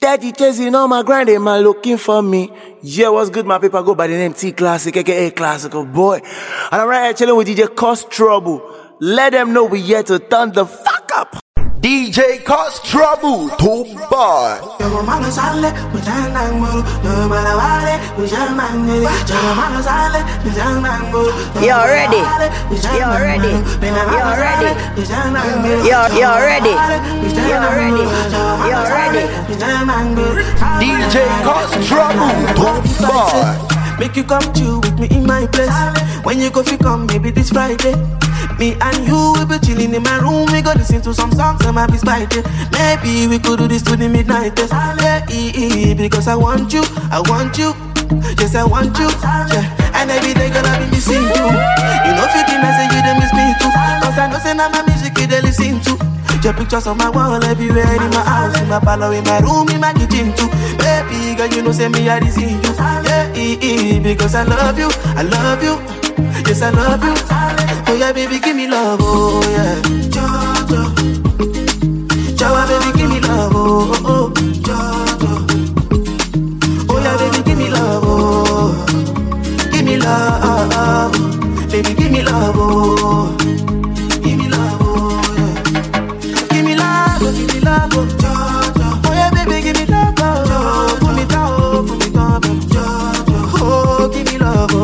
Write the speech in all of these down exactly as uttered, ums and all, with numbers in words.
Daddy chasing on my grind, man looking for me. Yeah, what's good, my people? Go by the name T Classic, aka Classical Boy. And I'm right here chilling with D J Cause Trouble. Let them know we here to turn the fuck up. D J Cause Trouble, too bad. You're ready. You're ready. You're ready. You're you're ready. You're ready. You're ready. D J Cause Trouble, too bad. Make you come chill with me in my place. When you go, fi come, maybe this Friday. Me and you will be chilling in my room. We go listen to some songs and might be spicy. Maybe we could do this to the midnight test. Yeah, because I want you, I want you. Yes, I want you. Yeah. And every day gonna be missing you. You know, fifteen I say you they miss me too. Cause I know say now my music you they listen to. Your pictures on my wall everywhere, in my house, in my parlor, in my room, in my kitchen too. Baby girl, you know say me I see you. Yeah, because I love you, I love you. Yes, I love you. Oh yeah, baby, give me love. Oh yeah, Jojo, Jojo, baby, give me love. Oh oh, Jojo. Oh yeah, baby, give me love. Oh, give me love, baby, give me love. Oh, give me love. Oh yeah, give me love, give me love. Oh Jojo. Oh yeah, baby, give me love. Oh, put me down, put me down, Jojo. Oh, give me love. Oh.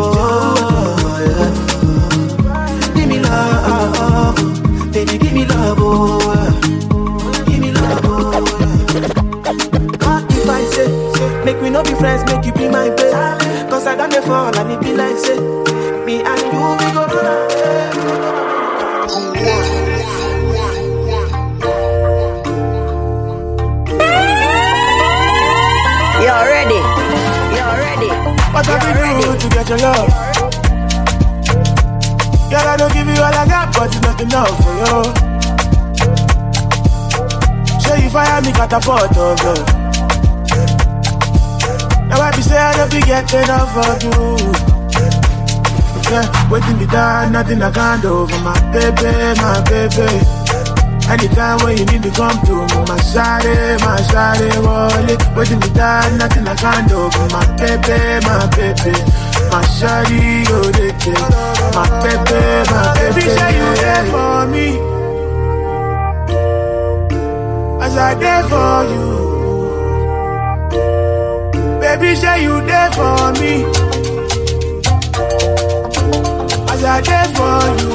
Baby, give me love, oh, give me love, oh. What if I say, make we not be friends, make you be my babe? Cause I done the fall and it be like say, me and you, we go to that. You're ready. You're ready. What have you do to get your love? Girl, I don't give you all I got, but it's not enough for you. Show you fire me catapult, oh girl. Now I be say I don't be getting enough of you. Yeah, waiting me down, nothing I can't do for my baby, my baby. Anytime when you need to come to me, my shawty, my shawty, wallet. Waiting me down, nothing I can't do for my baby, my baby. My shawty, you the kid. My baby, my baby, say you there for me. As I there for you. Baby, say you there for me. As I there for you.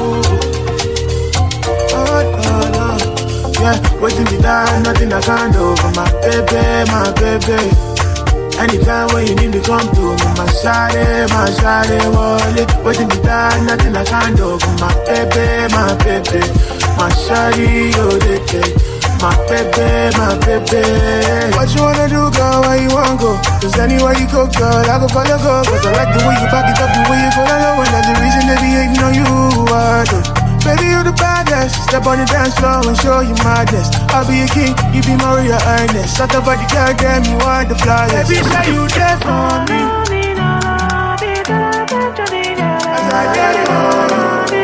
Oh, no, no. Yeah, waiting me down, nothing I can't do for my baby, my baby. Anytime when you need to come to me, my shawty, my shawty, wallet. Waiting me down, nothing I can't do for my baby, my baby. My shawty, you the kid. My baby, my baby. What you wanna do, girl, where you wanna go? Cause anywhere you go, girl, I go follow, go. Cause I like the way you back it up, the way you go low. And that's the reason they be hating on you, I do. Baby, you the baddest. Step on the dance floor and show you madness. I'll be a king, you be Maria Ernest. Shut up, body girl, damn, you want the flyers. Baby, say you there for me. As I there for you.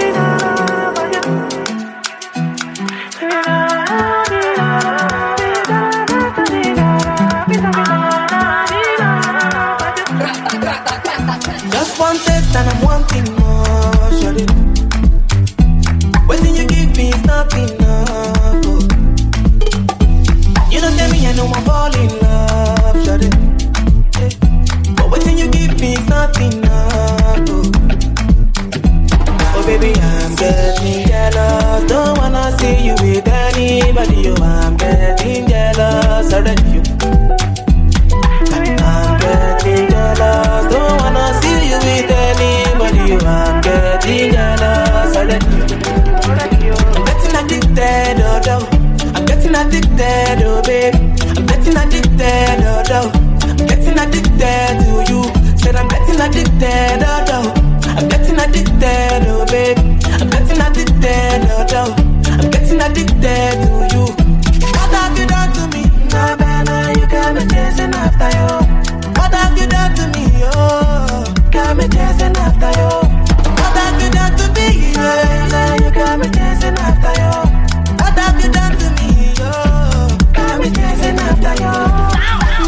Just one taste and I'm wanting more, shawty. When you give me it's not enough, oh. You don't tell me I know I'm falling in love, shawty, yeah. But when you give me it's not enough, oh. Oh baby, I'm getting jealous. Don't wanna see you with anybody, oh. I'm getting jealous already, you. I'm getting jealous. Don't wanna see you with anybody, oh. I'm getting jealous already, you. I'm getting addicted, oh, oh. I'm getting addicted, oh, babe. I'm getting addicted, oh, oh. I'm getting addicted to you. Said I'm getting addicted, oh, oh. I'm getting addicted, oh, babe. I'm getting addicted, oh, oh. I'm getting addicted to you. What have you done to me? Nah, nah, nah, you got me chasing after you. What have you done to me, oh? Got me chasing after you. What have you done to me, yeah? You got me chasing after you. What have you done to me, oh? Got me chasing after you.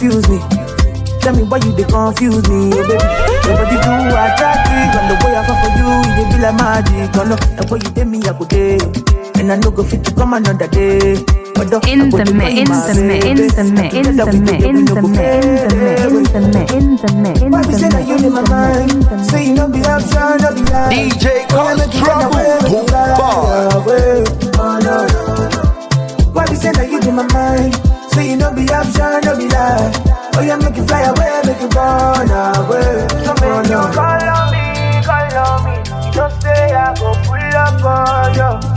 confuse me. Tell me why you they confuse me, oh baby. Nobody do attractive, and the way I fall for you, you be like magic. Oh no, the way you did me, I go day, and I no go fit to come another day. In the mix, in the mix, in the mix, in the mix, in the mix, in the mix, in the mix, in the mix. Why we say that you in my mind? Say you no be option, no be lie. D J Cause Trouble, oh no. Why we say that you in my mind? Say you no be option, no be lie. Oh yeah, make you fly away, make you run away. So make you call on me, call on me. You don't say I go pull up on you.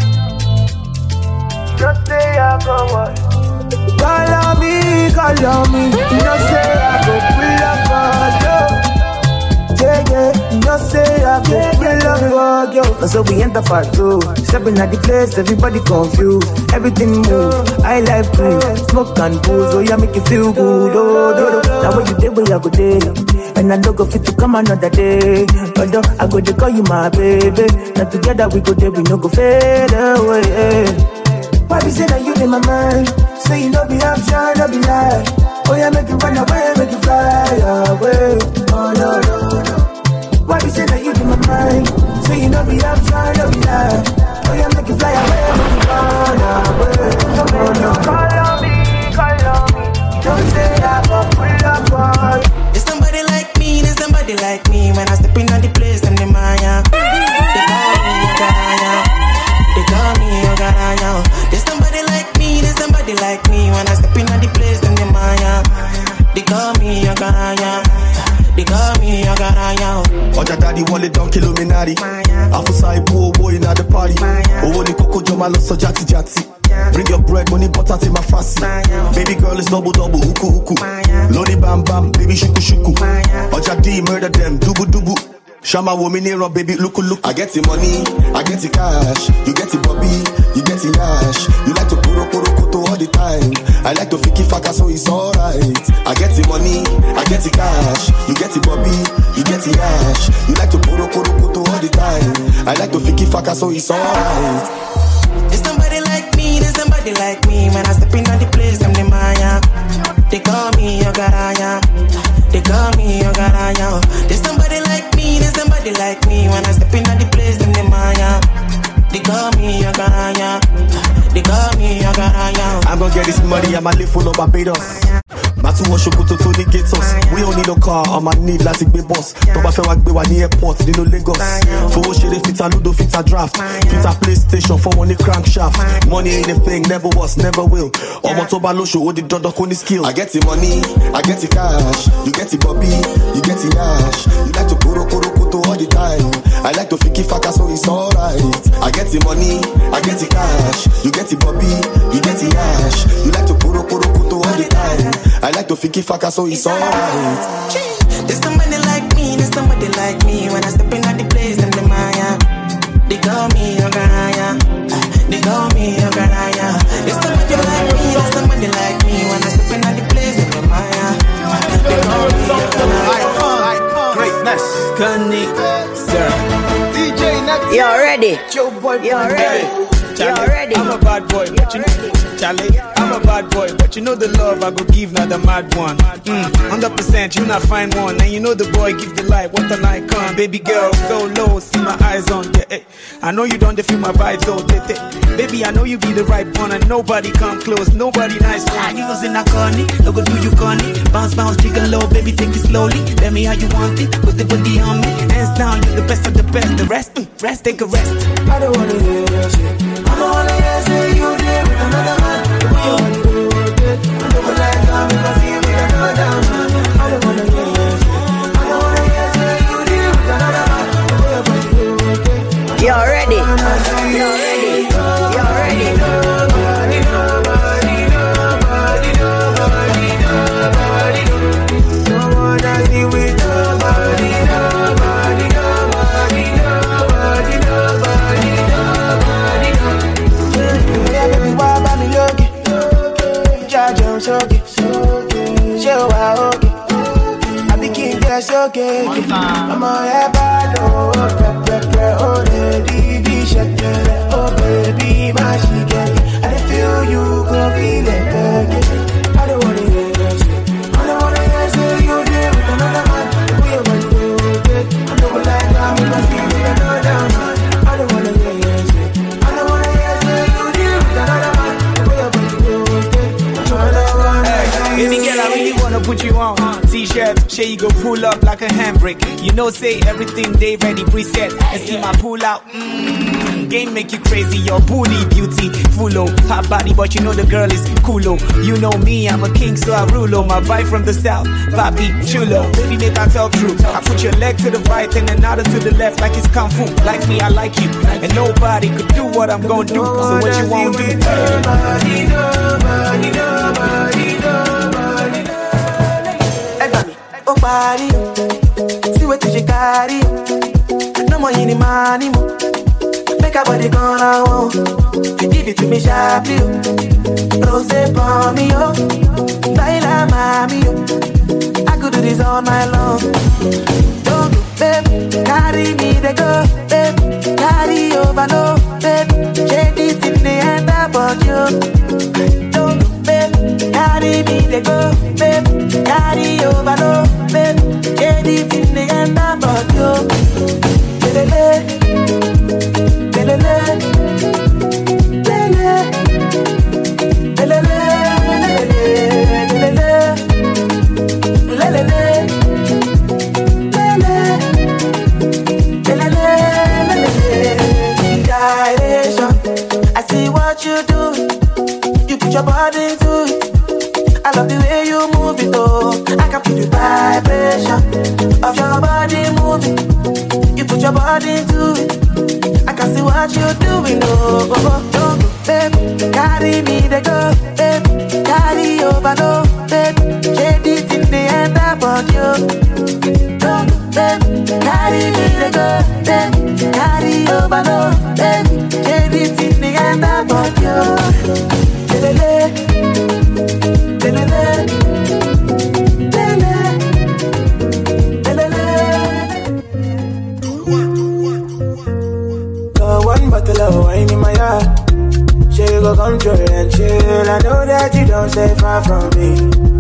Just say I go what? Call on me, call on me. You don't say I go pull up on you. Yeah, yeah, just say I go pull up on you. So we enter part two. Stepping at the place, everybody confused. Everything move, I like to smoke and booze. Oh yeah, make you feel good. Oh, do, do. Now what you did, where I go day. And I don't go fit to come another day. But though, I go to call you my baby. Now together we go there, we no go fade away. Why you say that you in my mind? Say you no be option, no be lie. Oh yeah, make you run away, make you fly away. Oh no, no, no. Why you say that you in my mind? Say you no be option, no be lie. Oh yeah, make you fly away, make you run away. Oh no, call on me, call on me. Don't say I go pull up on you. There's somebody like me, there's somebody like me. When I step in on the place, them the Maya. They call me Ogaraya. They call me Ogaraya. There's somebody like me, there's somebody like me. When I step in on the place, them the Maya. They call me Ogaraya. They call me Ogaraya. Oja daddy wale don kilominari. Afusa ibu owo in at the party. Owo ni koko joma lo so jati jati. Bring your bread, money butter to my fast. Baby girl is double double, uku uku. Lodi bam bam, baby shuku shuku. Oja D murder them, dubu dubu. Shama woman here, baby, look, look. I get the money, I get the cash. You get the bobby, you get the yash. You like to puro puro koto all the time. I like to fiki faka, so it's alright. I get the money, I get the cash. You get the bobby, you get the yash. You like to puro puro koto all the time. I like to fiki faka, so it's alright. There's somebody like me, there's somebody like me. When I step in on the place, I'm the Maya. They call me Ogaraya. They call me Ogaraya. There's somebody like me, there's somebody like me. When I step in on the place, I'm the Maya. They call me Ogaraya. They call me Ogaraya. I'm gonna get this money, I'ma live full of Barbados. Matu Washokuto to the gates us. We don't need a car, I'ma need like a big boss. Toba fe wak be wa ni airport, di no Lagos. For what shit fit a ludo, fit a draft. Fit a PlayStation for one crankshaft. Money ain't a thing, never was, never will. Omo Toba lo show, the dog dog on the skill. I get the money, I get the cash. You get the bobby, you get the yash. You like to puro puro koto all the time. I like to fiki faka, so it's alright. I get the money, I get the cash. You get the bobby, you get the yash. You like to puro puro koto all the time. I like to fiki faka, so it's alright. There's somebody like me, there's somebody like me. When I step in at the place, them the Maya. They call me Ogaraya. They call me Ogaraya. There's somebody like me, there's somebody like me. When I step in at the place, them the Maya. They call me Ogaraya. Greatness, Connie, sir. D J Next. You already? Joe boy, You already? You already? I'm a bad boy, but you know, Charlie, I'm a bad boy, but you know the love I go give, not the mad one. Mm, one hundred percent, you not find one, and you know the boy give the light, what an icon. Baby girl, go low, see my eyes on you. Yeah, I know you don't feel my vibes, though. Baby, I know you be the right one, and nobody come close, nobody nice one. You was in a corny, no go do you corny. Bounce, bounce, jiggle low, baby, take it slowly. Tell me how you want it, put the booty on me. Hands down, you're the best of the best. The rest, mm, rest, take a rest. I don't wanna hear that shit. I don't wanna hear say you there with another man. The way you wanna do it, I don't wanna like how we can see you with another man. I don't wanna hear that shit. I don't wanna hear say you there with another man. The way you wanna do it. You already? You already? You already? Nobody, nobody, nobody, nobody, nobody, nobody. Don't wanna see with nobody, nobody, nobody, nobody, nobody, nobody. Yeah, baby, why about me looking? Judge, I'm so good. Show how okay. I be king, that's okay. I'm on that bad, oh, pep, pep, pep, oh, lady, be shut down. Oh, baby, my she get. I feel you, go feel it, baby. I don't wanna hear that shit. I don't what you want. T-shirt, share you go pull up like a handbrake. You know, say everything they ready preset. And see my pull out. Mmm, game make you crazy. Your booty beauty, full of hot body, but you know the girl is coolo. You know me, I'm a king, so I rule. My vibe from the south, Papi Chulo. Baby, make I talk true. I put your leg to the right and another to the left, like it's kung fu. Like me, I like you, and nobody could do what I'm gonna do. So what you won't do? Nobody, nobody, nobody, nobody, nobody. Oh, body, see what you carry. No more any money, make a body gonna want. Give it to me sharply, rose for me, oh, baila mami, oh. I could do this all night long. Don't go, babe, carry me, they go, babe, carry over, no, babe, shake it in the end about you. Don't go, babe, carry me, they go, babe, carry over, no, babe, shake it in the end about you. Lele, lele, lele, lele, lele, lele, direction. I see what you do. You put your body into it. I love the way you move it, oh. I can feel the vibration of your body moving. You put your body into it. I can see what you're doing, oh, oh, oh, oh. Baby, carry me, they go, baby, carry over, no, baby, shade it in the end about you. Don't, baby, carry me, they go, baby, carry over, no, baby, shade it in the end about you. Lele, lele, lele. Go one bottle of wine in my heart. She go control and chill. I know that you don't stay far from me.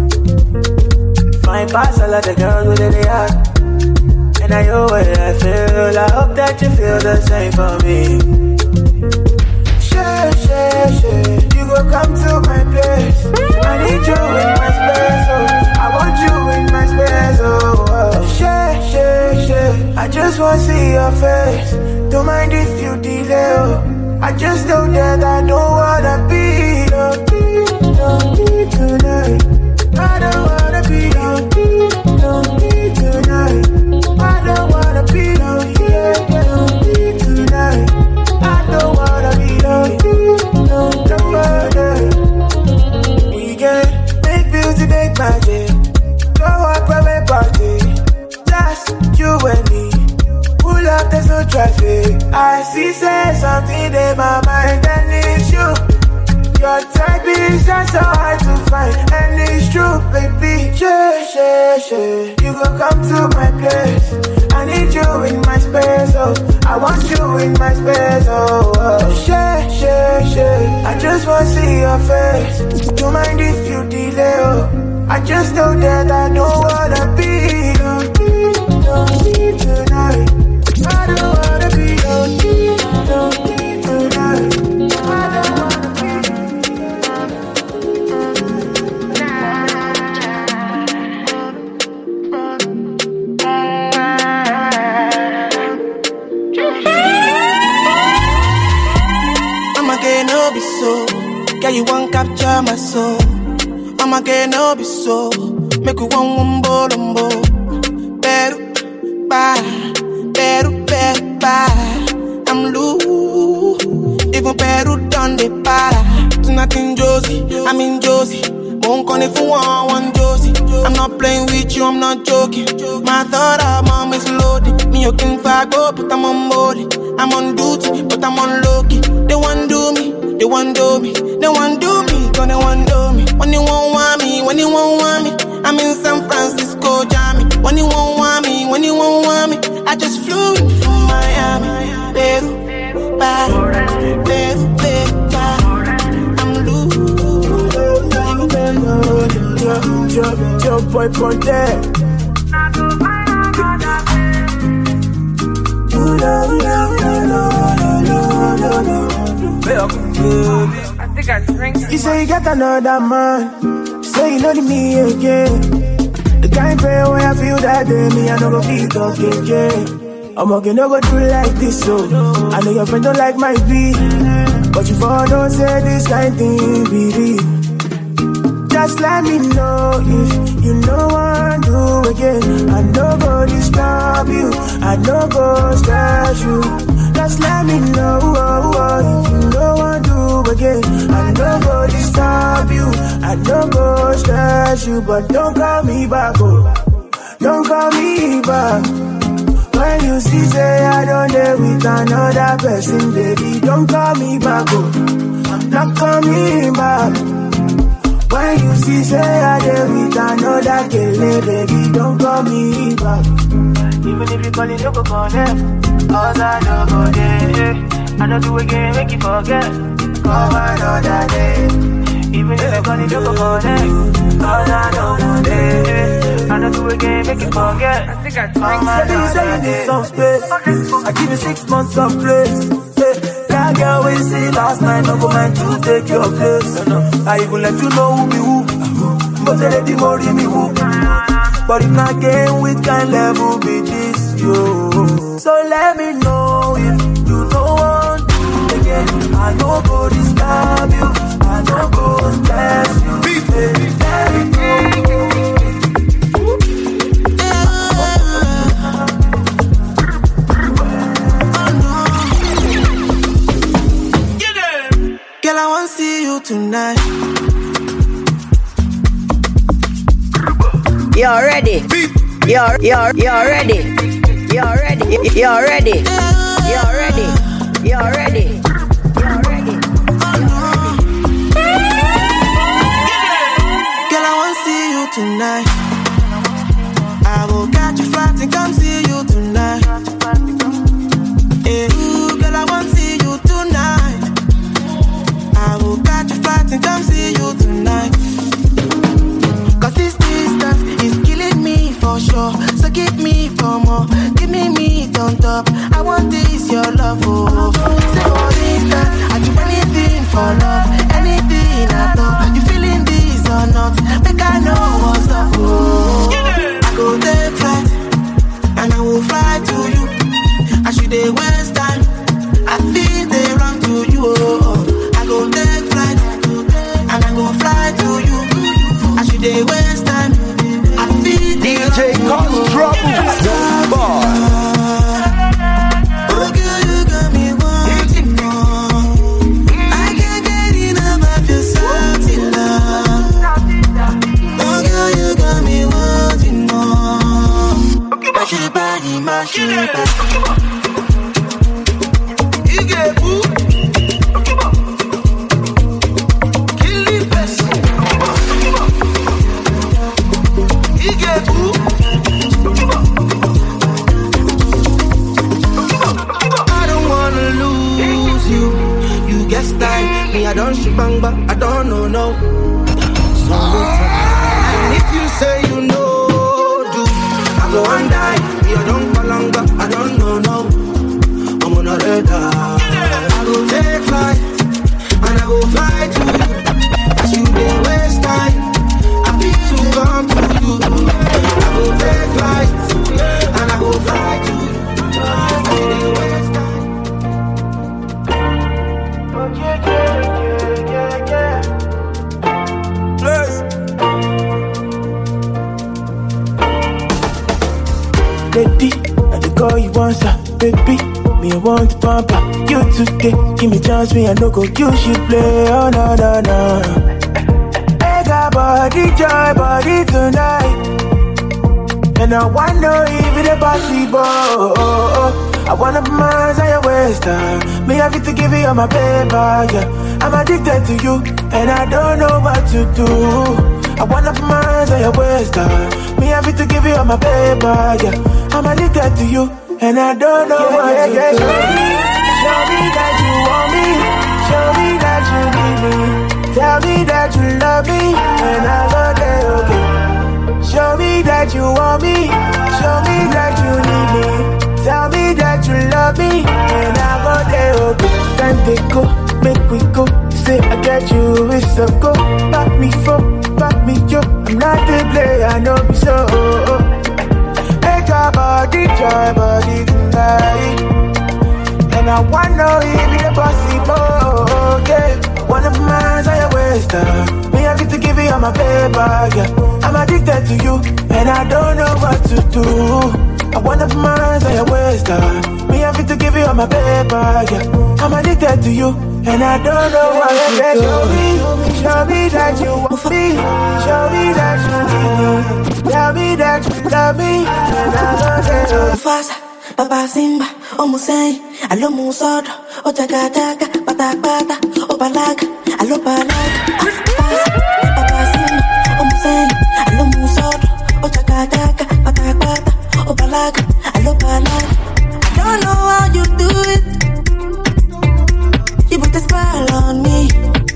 Fine past all of the girls with the heart. And I know what I feel. I hope that you feel the same for me. Share, share, share. You go come to my place. I need you in my space, oh. I want you in my space, oh, oh. Share, share, share. I just want to see your face. Don't mind if you delay, oh. I just know that I don't wanna be lonely, lonely tonight. I don't wanna be lonely, lonely tonight. I don't wanna be lonely, lonely tonight. I don't wanna be lonely, lonely. We can make beauty, make magic. Go up and make party. Just you and me. Pull up, there's no traffic. I see, say something in my mind, and it's you. Your type is just so hard to find, and it's true, baby. Share, share, share. You go come to my place. I need you in my space, oh. I want you in my space, oh, oh. Share, share, share. I just want to see your face. Don't mind if you delay, oh. I just know that I don't wanna be lonely, lonely tonight. I don't wanna be lonely, lonely tonight. I don't wanna be Mama can't no be so. Girl, you won't capture my soul. Mama can't no be so. Make you one wumbo lumbo. Better, bye. Peru, Peru, para. I'm loose. Even Peru done the para. Tonight in Josie, I'm in Josie. Won't call if you want one Josie. I'm not playing with you, I'm not joking. My thought of mom is loaded. Me, you can fag up, but I'm on board. I'm on duty, but I'm on low-key. They want do me, they want do me. They want do me, gonna want do me. When you won't want me, when you won't want me. I'm in San Francisco, Jammy. When you won't want me, when you won't want me. I just flew in from Miami. Peru, Peru, Peru, Peru, I'm loose. Your boy Ponte. I think I drink. You say you got another man. Say you know me again. The kind pray when I feel that day, me I no go feel talking, yeah. I'm okay, no go do like this, so I know your friend don't like my beat, but you for don't say this kind thing, be real. Just let me know if you know what to do again. I no go disturb you, I no go stress you. Just let me know oh, oh, if you know what to do again. I no go disturb you, I no go stress you. But don't call me back, oh, don't call me back. When you see say I don't dare with another person, baby, don't call me back, oh, I'm not coming back. When you see say I dare with another kele, baby, don't call me back. Even if you call it, don't go call them, cause I don't go there. I don't do again, make you forget, call another day. Even if you call it, don't go call them, cause I don't go there. I don't do again, make you forget, I think I call another day. Some space, I give you six months of grace. That girl we see last night, no go mind to take your place. I even let you know who be who, but they let you worry me who. But if not game with kind level be this, yo. So let me know if you know what to again. I no go disturb you, I no go stress you. Baby, let me know. Girl, I want to see you tonight. You're ready. You're you're you're ready. You're ready. You're ready. You're ready. You're ready. You're ready. Girl, I want to see you tonight. I will catch you flight and come see you tonight. Hey, ooh, girl, I want to see you tonight. I will catch a flight and come see you tonight. Cause this distance is killing me for sure. So give me for more, give me meat on top. I want this, your love, oh. Say for instance, I do anything for love, anything at all. You feeling this or not? Make I know what's up, oh. I go take flight, and I will fly to you. I should they waste time, I feel they run to you, oh. Go take flight, and I go fly to you. I should they waste time. I feel D J Cause Trouble, the boy. Oh girl, you got me wanting more. I can't get enough of your salty love. Oh girl, you got me wanting more. Mash your body, mash your body. You get boo. I don't shibang, but I don't know, no. So and if you say you know, do I go and die? You don't go longer, I don't know, no. I'm on a radar. I go take flight, and I go fly to you. I should be waste time. I feel to come to you. I go take flight, and I go fly to you. I should be waste time. Oh yeah, yeah. Baby, I dey call you once, uh, baby. Me I want to pump up. You today, give me chance, me I no go use you play. Oh no no no. I got body joy, body tonight, and I wonder if it's possible. Oh, oh, oh. I wanna put my hands on your waist, uh. Me have to give you all my paper, yeah. I'm addicted to you, and I don't know what to do. I wanna put my hands on your waist, uh. Me have to give you all my paper, yeah. I'm addicted to you, and I don't know yeah, what yeah, to yeah, do. Yeah. Show me that you want me, show me that you need me. Tell me that you love me, and I go there, okay. Show me that you want me, show me that you need me. Tell me that you love me, and I go there, okay. Time they go, make we go. Say I get you, it's a go. Back me for, back me yo. I'm not the player, I know me so. my body tonight. And I wanna if it's possible, yeah. One of mine's I waste time. Me have to give you all my paper, yeah. I'm addicted to you, and I don't know what to do. I one of mine's I waste time. Me have to give you all my paper, yeah. I'm addicted to you, and I don't know what to do. Show me, show me that you want me. Show me that you need me. Tell me that you love me, and I don't know. Fast, Papa Simba, Omusei, Alo Musodo, Otaga Taga, Pata Pata, Opalaga, Alo Palaga. Fast, Papa Simba, Omusei, Alo Musodo, Otaga Taga, Pata Pata, Opalaga, Alo Palaga. I don't know how you do it. You put a spell on me.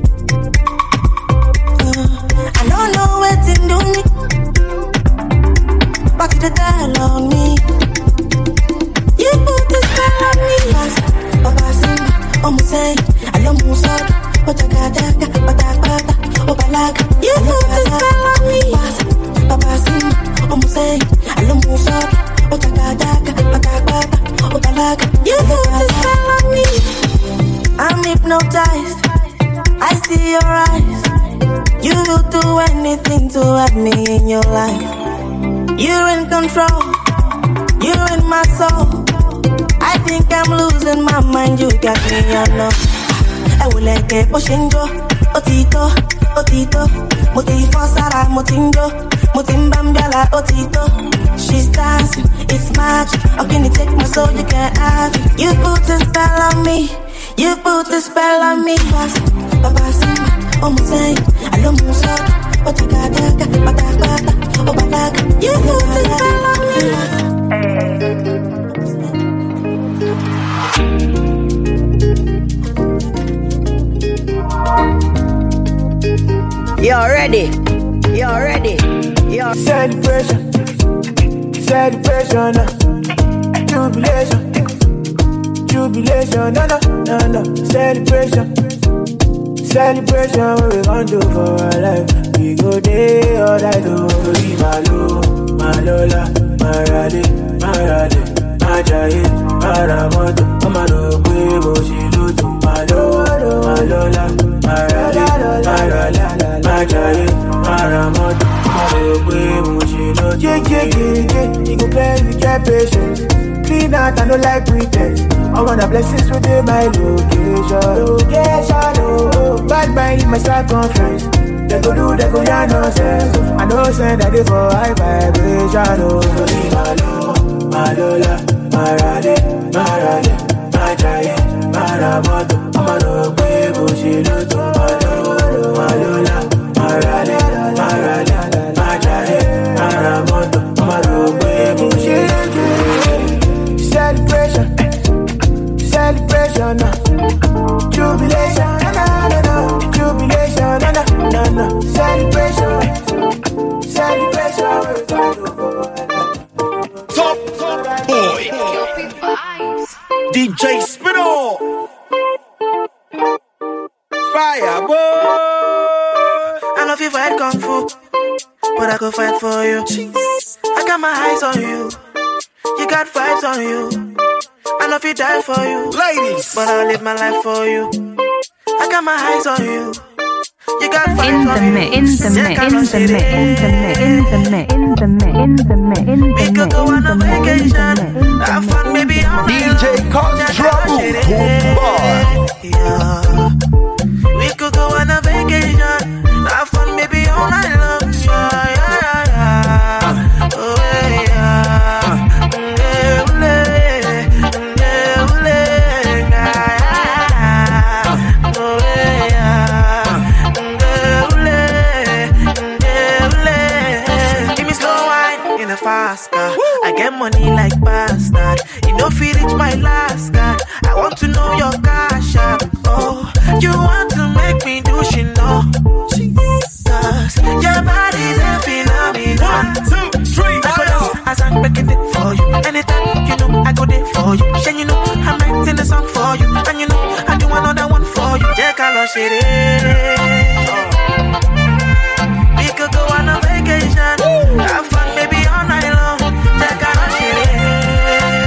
Uh, I don't know what's in do me. Back to the dial on me. You put a spell on me. Fast, Papa Simba, Omusei, Alo Musodo, Otaga Taga, Pata Pata, Opalaga. You put a spell on me. Fast, Papa Simba, Omusei, Alo Musodo, Otaga Taga, Pata Pata, Opalaga. You put a spell on me. I'm hypnotized. I see your eyes. You will do anything to have me in your life. You're in control. You're in my soul. I think I'm losing my mind. You got me on no. I will let it Oshingo, Otito, Otito, Motifo Sara, Motingo, Motimbambala, Otito. She's dancing, it's magic. How can you take my soul? You can't have it. You put a spell on me. You put a spell on me. Fast, Papa Simba, Omusei, Alo Musodo, Otaga Taga, Pata Pata, Opalaga. You put a spell on me. You're ready. You're ready. You're celebration, celebration, uh. jubilation, jubilation, no, no, no, no, celebration, celebration. What we gon' do for our life? We go day all night, oh, we malo, malola, marale, marale, majaye, maramoto, amano, we shilutu, malo, malola, marale, marale, majaye, maramoto, amano, we shilutu. Yeah, yeah, yeah, yeah. You go play with your patience. Clean out, I don't like pretense. I want the blessings within my location. Location, oh. Bad mind in my circumference. They go do, they go ya nonsense. I know send that they for high vibration, oh. Malo, malola, marale, marale, majaye, maramoto, amano, bebo, shiloto, malo, malola, marale, marale, majaye, maramoto, amano, bebo, shiloto. Celebration, celebration, uh. jubilation, no, no, no, jubilation, no, no, no, no, celebration, celebration. Top, top boy, D J Spinall, fire boy. I know if you fight kung fu, but I go fight for you. I got my eyes on you. You got vibes on you. I know if you die for you, ladies, but I'll live my life for you. I got my eyes on you. You got vibes In the on mix, you. in the mix, in the mix, in the mix, in the mix, in the mix, in the mix, in the mix. We could go on a vacation, have fun, maybe all D J cause trouble, boy. Yeah. We could go on a vacation, have fun, maybe all night long. Yeah, yeah, yeah. Oh, yeah. Fast car. I get money like bastard. You know if you reach my last card, I want to know your cash app. Oh, you want to make me do she know? Jesus, your body's a phenomenon. One, two, three, I go dance as I'm making it for you. Anytime you know I go there for you. Then you know I'm writing the song for you, and you know I do another one for you. Yeah, call shit. We could go on a vacation, have fun, maybe all night long. Yeah, call shit.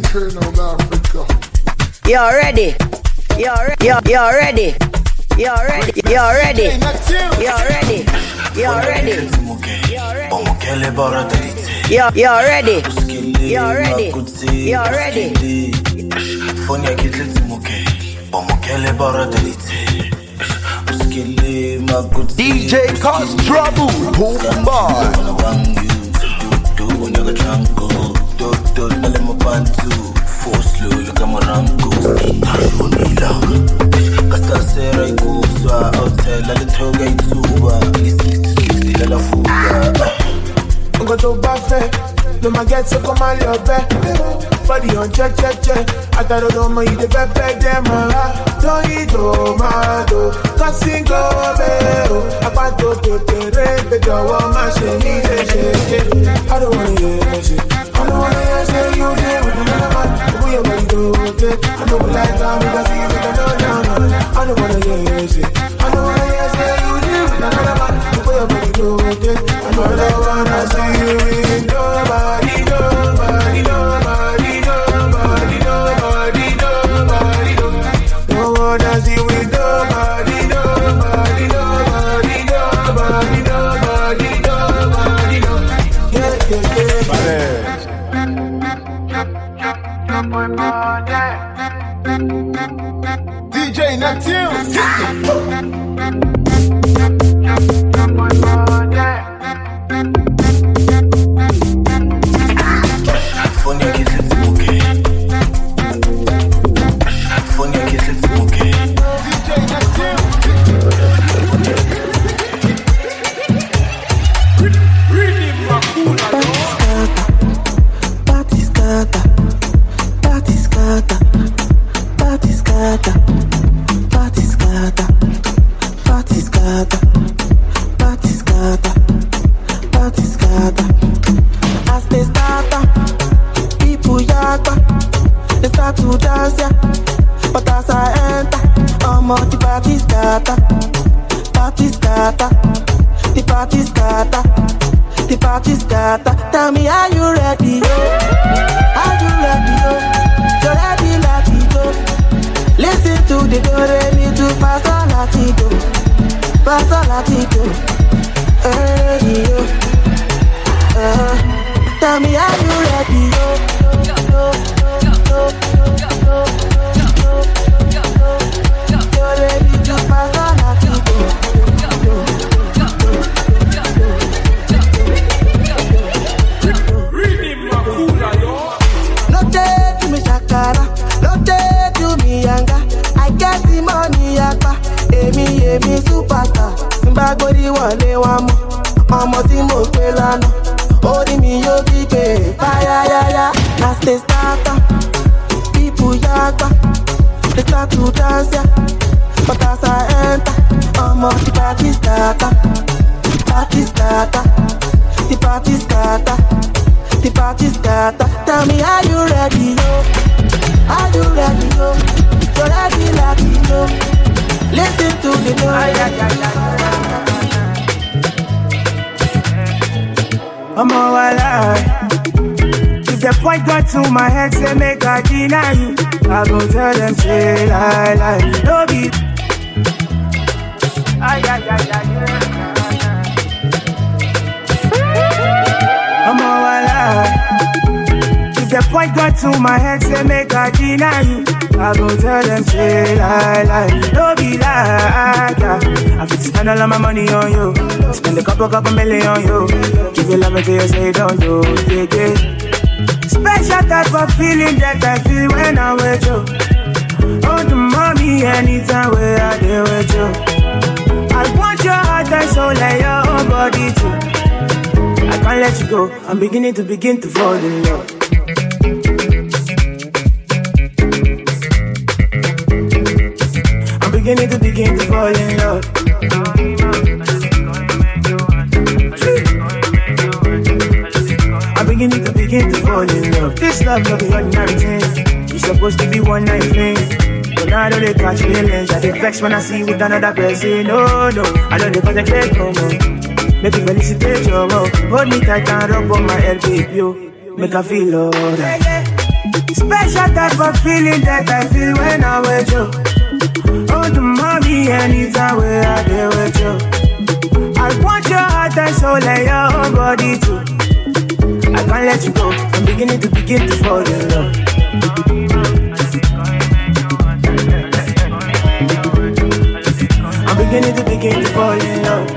You're ready. You're ready. You're, you're ready. You're ready. You're ready. You're ready. You're ready. You're ready. You're, you're ready. You're ready. You're ready. D J cause trouble. Boom bar. I'm going to buffet. No ma get so come on your back. Body on check, check, check. I thought I don't mind the back, back them. Don't eat tomato. Casting go, baby. I want to put the rain, but I want my shit. I don't want to hear that shit. I don't want to hear say you there with another man. We are going to do it. I don't like that because you can know down. I don't want to hear that shit. I don't want to hear say you there with another man. We are going to do it. I don't want to see you in nobody, nobody, nobody, nobody, nobody, nobody, no one has you with nobody, nobody, nobody, nobody, nobody, nobody, yeah, yeah, yeah. D J Neptune. Tell me, are you ready, yo? Are you ready, yo? So ready, let it go. Listen to the do, ready to pass on, let it go. Pass on, let it go. Ready, yo. Uh, tell me, are you ready, yo? You're ready to pass on, let it go. No day to me younger. I get the money yakpa. Emi emi superstar. Simba gori wale wamo. Omo ti mo pe lana. Ori mi yo bigbe. Fire ya ya. Na stay starter. People yakpa. They start to dance ya. But as I enter, omo the party starter. Party starter. The party starter. The party starter. Tell me, are you ready, yo? Are you ready, yo? So ready, like you know. Listen to the noise. I'm all alive. If the point got to my head, say make I deny you. I go tell them, say lie, lie. No be. Ay, ay, ay, ay, I'm all alive. The point got to my head, say make I deny you. I go tell them, say lie, lie. No be like, yeah. I fit spend all of my money on you. Spend a couple, couple million on you. Give you love until you say don't you, yeah, yeah. Special type of feeling that I feel when I'm with you. Oh, the mommy, anytime where I deal with you. I want your heart and soul and your own body too. I can't let you go. I'm beginning to begin to fall in love. Beginning to begin to fall in love. I'm beginning to begin to fall in love. This love no be ordinary thing. It's supposed to be one night thing. But now I don't they catch feelings. I get vexed when I see with another person. No, no, I don't they concentrate no more. Make you felicitate your love. Hold me tight and rub on my head, baby, yo. Make I feel alright. Special type of feeling that I feel when I'm with you. Oh, the mommy, anytime where I be with you. I want your heart and soul and your whole body too. I can't let you go. I'm beginning to begin to fall in love. I'm beginning to begin to fall in love.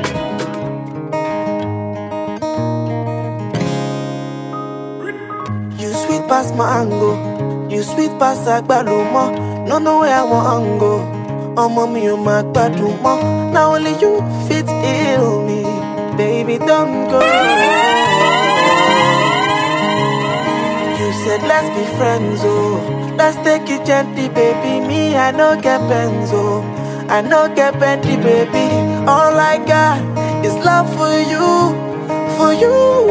You sweet past mango, you sweet past agbalumo. No know where I want go. Oh mommy, you my badumo. Now only you fit heal me, baby. Don't go. You said let's be friends, oh. Let's take it gently, baby. Me, I no get benzo, I no get bendy, baby. All I got is love for you, for you.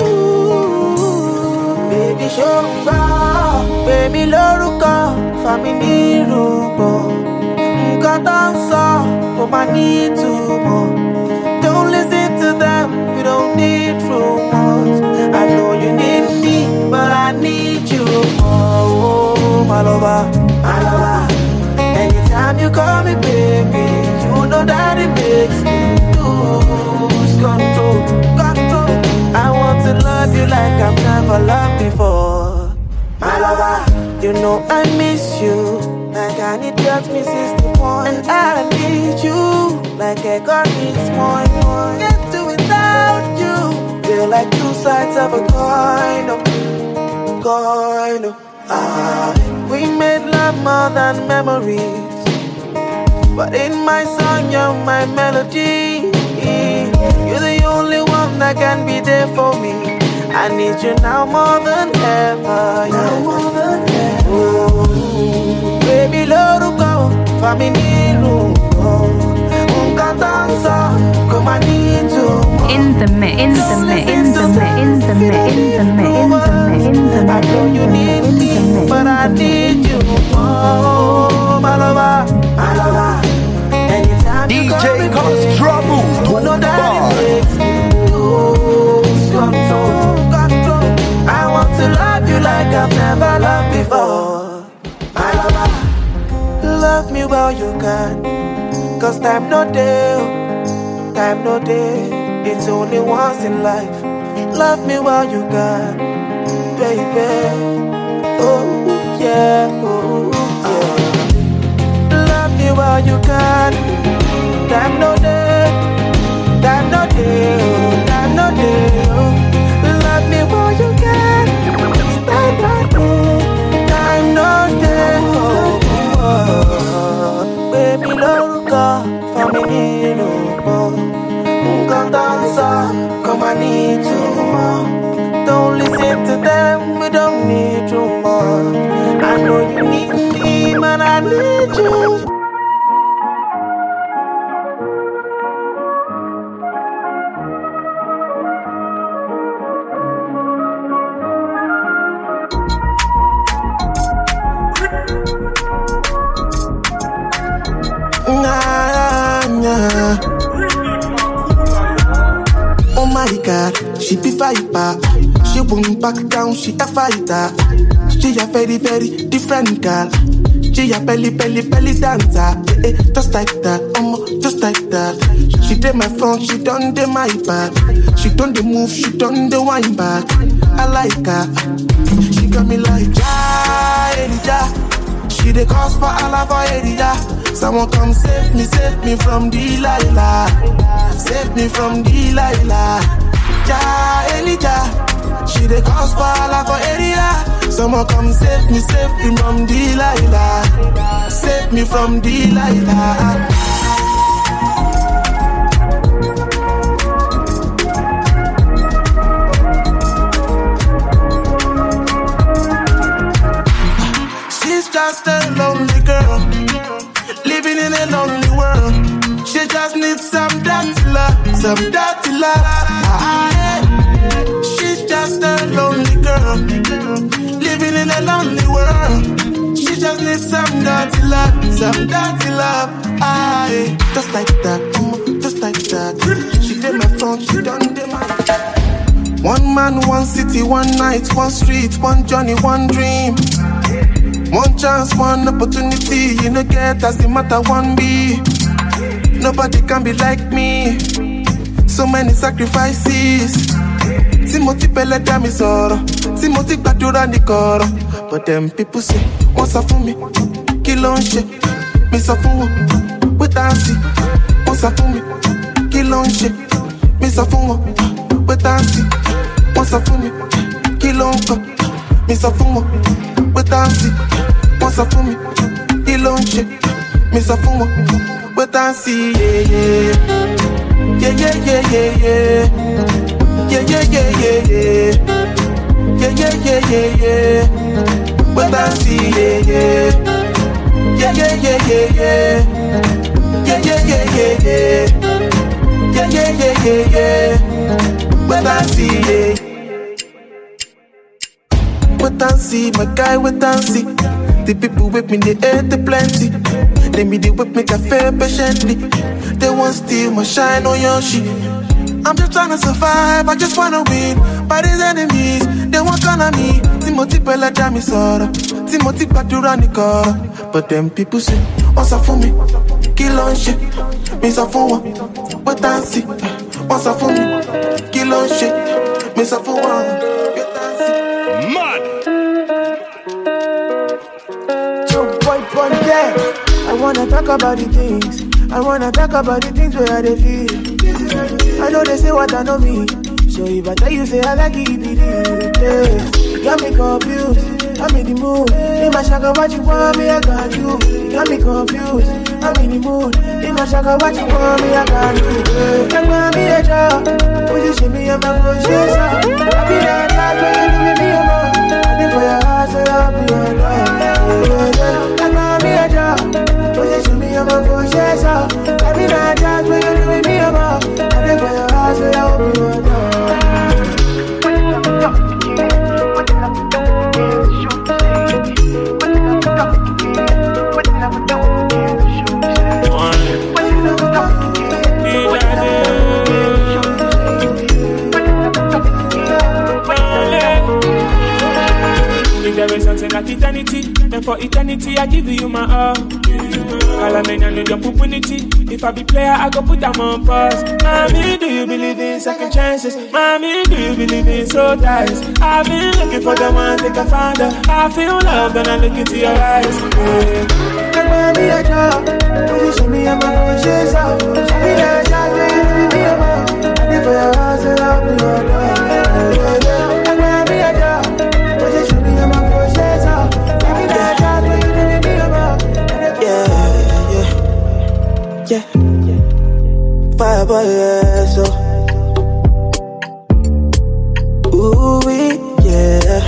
Baby, show me, baby, loruko, family rubo. Nkan dancer, but I need to more. Don't listen to them, we don't need rumors. I know you need me, but I need you more. Oh, my lover, my lover. Anytime you call me baby, you know that it makes me lose control, control. I want to love you like I've never loved before. My lover, you know I miss you like I need just misses the point. And I need you like I got needs more and more. Can't do without you. Feel like two sides of a coin, oh, coin, oh. Ah, we made love more than memories, but in my song you're my melody. You're the only one that can be there for me. I need you now more than ever, yeah. Now more than ever. Oh, baby, loruko, family ruko. Unka dancer, come I need you. In the mix, in the mix, in the mix, in the mix, in the mix, in the mix, in the mix. I know you need me, but I need you. Oh, my lover, my lover. Anytime you call me, cause trouble. you know that it makes me lose control, control. I want to love you like I've never loved before. My lover, love me while you can, cause time no day, time no day. It's only once in life. Love me while you can, baby. Oh yeah, oh yeah. Love me while you can. Time no day, time no day, oh, time no day, oh. Love me while you can. Time no day, time no day, oh, oh. Baby, loruko, family rubo. Nkan dancer, come I need you more. Don't listen to them, we don't need you more. I know you need me, but I need you. Oh my God, she be fighter. She won't back down, she a fighter. She a very, very different girl. She a belly, belly, belly dancer. Eh, eh, just like that, um, just like that. She did my front, she done the my back. She done the move, she done the wine back. I like her. She got me like ja, ja. She the cause for all of our area. Someone come save me, save me from Delilah. Save me from Delilah. Ja, Elijah. She the cause for all of our area. Someone come save me, save me from Delilah. Save me from Delilah. She's just a lonely girl, living in a lonely world. She just needs some dirty love, some dirty love. Ah, yeah. She's just a lonely girl, living in a lonely world. She just needs some dirty love, some dirty love. Ah, yeah. Just like that, just like that. She did my front, she done did my. One man, one city, one night, one street, one journey, one dream. One chance, one opportunity. You know, get as the matter one be. Nobody can be like me. So many sacrifices. Timothy Pele dami soro. Timothy Badura ni koro. But them people say, what's up for me? Kill on shit. Miss up for one. We dance. What's up for me? Kill on shit. Miss up for one. We dance. What's up for me? Kill on shit. Miss up for one. We dance. What's up for me? Kill on shit. Miss up for one. We dance. Yeah, yeah. Yeah, yeah, yeah, yeah, yeah. Yeah, yeah, yeah, yeah, yeah. Yeah, yeah, yeah, yeah, yeah. But I see, yeah, yeah. Yeah, yeah, yeah, yeah, yeah. Yeah, yeah, yeah, yeah, yeah. Yeah, yeah, yeah, yeah, yeah. But I see, yeah. But I see, my guy, what I see. The people with me, they ate the plenty. They me they whip me cafe patiently. They want steal my shine on your shit. I'm just trying to survive, I just wanna win. By these enemies, they want gonna me. Timothy Pele dami soro. Timothy Badura ni koro. But them people say, what's up for me? Kill on shit. Miss up for one. Wait and see. What's up for me? Kill on shit. Miss up for one. Wait and see. Mad. Joe boy born dead. I wanna talk about the things. I wanna talk about the things where they feel. I know they say what I know me. So if I tell you say I like it, it be the place. You got me confused, I'm in the mood. In my shaka what you want me, I got you. You got me confused, I'm in the mood. In my shaka what you want me, I got you. You got me a job, position me and my conscience. I be that guy, but you do me be a man. I think for your heart, so I'll be your love. You got me a job, position me and my conscience. I be that guy, but you do me be a man. I think for your heart, so I'll be your love. There is something like eternity, and for eternity I give you my all. Calamine and the opportunity. If I be player, I go put them on pause. Mommy, do you believe in second chances? Mommy, do you believe in soul ties? I've been looking for the one that I found her. I feel love when I look into your eyes. Mommy, I draw. Position me and my conscience out. Show me that shot, baby, give me a mouth. I need for your house and I'll be your dog. Mommy, I draw. Position me and my conscience out. Show me that shot, baby, give me a mouth. Yeah, yeah, yeah. Fire boy, yeah, so. Ooh, yeah.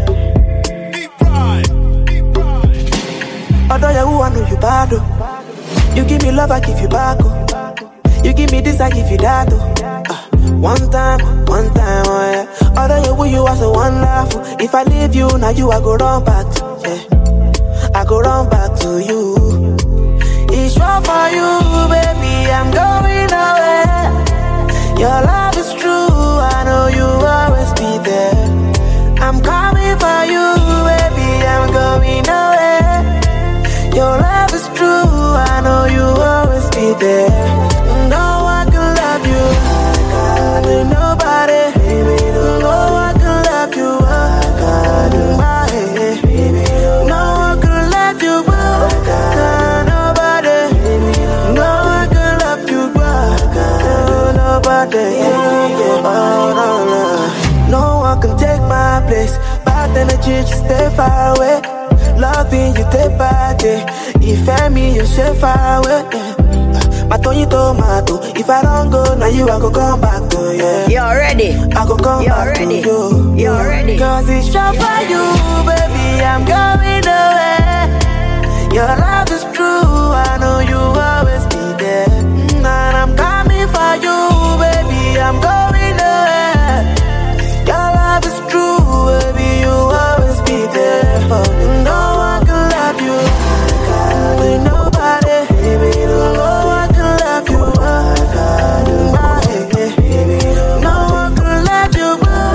Although you I know you bad, oh. You give me love, I give you back, oh. You give me this, I give you that, oh. uh, One time, one time, oh yeah. Although you you are so wonderful. If I leave you, now you I go run back to, yeah. I go run back to you. It's wrong for you, baby, I'm going away. Your love is true, I know you always be there. I'm coming for you, baby, I'm going away. Your love is true, I know you always be there. No one can love you like nobody, baby. No one can love you like nobody, baby. No one can love you like nobody, baby. No one can love you like nobody, oh, no, no. No one can take my place. Bad energy, just stay far away. Loving you day by day. If I me, you stay far away. My Tony tomato. If I don't go, now you I go come back to yeah. You're ready. I go come You're back ready. to you. You're ready. Cause it's just for you, baby. I'm going away. Your love is true. I know you always be there. And I'm coming for you, baby. I'm going away. Your love is true, baby. You always be there for me. No one can love you like nobody, baby. No one can love you like nobody, baby. No one can love you like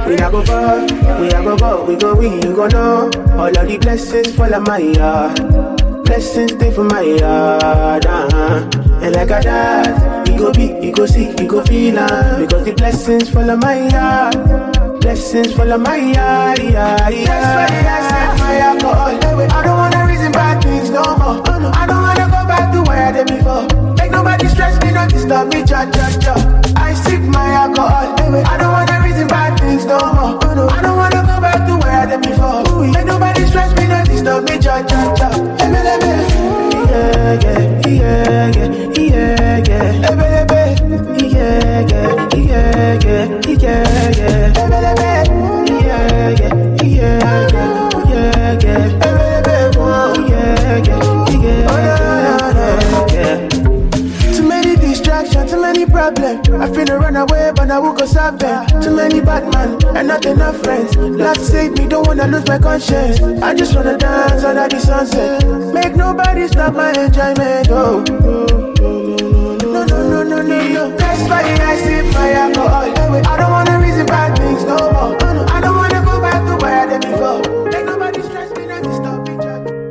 We a go far, we a go go, we go win, you go know. All of the blessings fall on my yard. Blessings stay for my yard, uh-huh. And like I died, we go be, we go see, we go feel uh, because the blessings fall on my yard. Blessings fall on my yard, yeah, yeah. That's why I said my alcohol. I don't wanna reason bad things no more. I don't wanna go back to where I did before. Make nobody stress me, not disturb me, cha cha cha. I sip my alcohol. I don't wanna reason bad things no more. I don't wanna go back to where I did before. Make nobody stress me, not disturb me, cha cha cha. Yeah, yeah, yeah, yeah, yeah, yeah. Yeah, yeah, yeah, yeah, yeah, yeah, yeah. Too many distractions, too many problems. I finna run away, but I will go solve them. Too many bad men and not enough friends. Lord save me, don't wanna lose my conscience. I just wanna dance under the sunset. Make nobody stop my enjoyment. Oh, no, no, no, no, no, no. That's why I sip my alcohol. I don't wanna reason bad things no more. I don't wanna go back to where I did before. Make nobody stress me, not disturb me.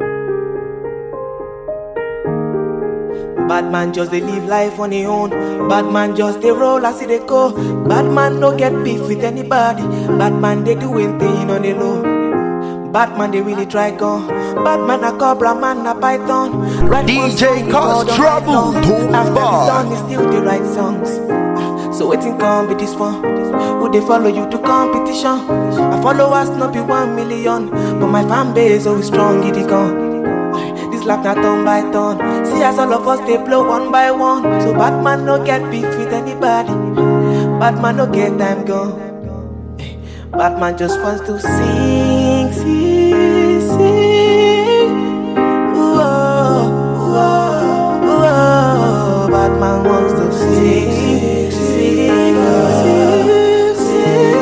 Bad man just they live life on their own. Bad man just they roll as they go. Bad man no get beef with anybody. Bad man they do anything on the low. Bad man they really try gun. Bad man a cobra, man a python. Right D J cause trouble. After the done, they still they write songs. So waiting come be this one. Who they follow you to competition? My followers not be one million, but my fan base always strong. It gone. This life not turn by turn. See as all of us they blow one by one. So bad man no get beef with anybody. Bad man no get time gone. Bad man just wants to sing, sing, sing. Ooh, oh, oh, oh. Bad man wants to sing, sing, sing, sing, sing.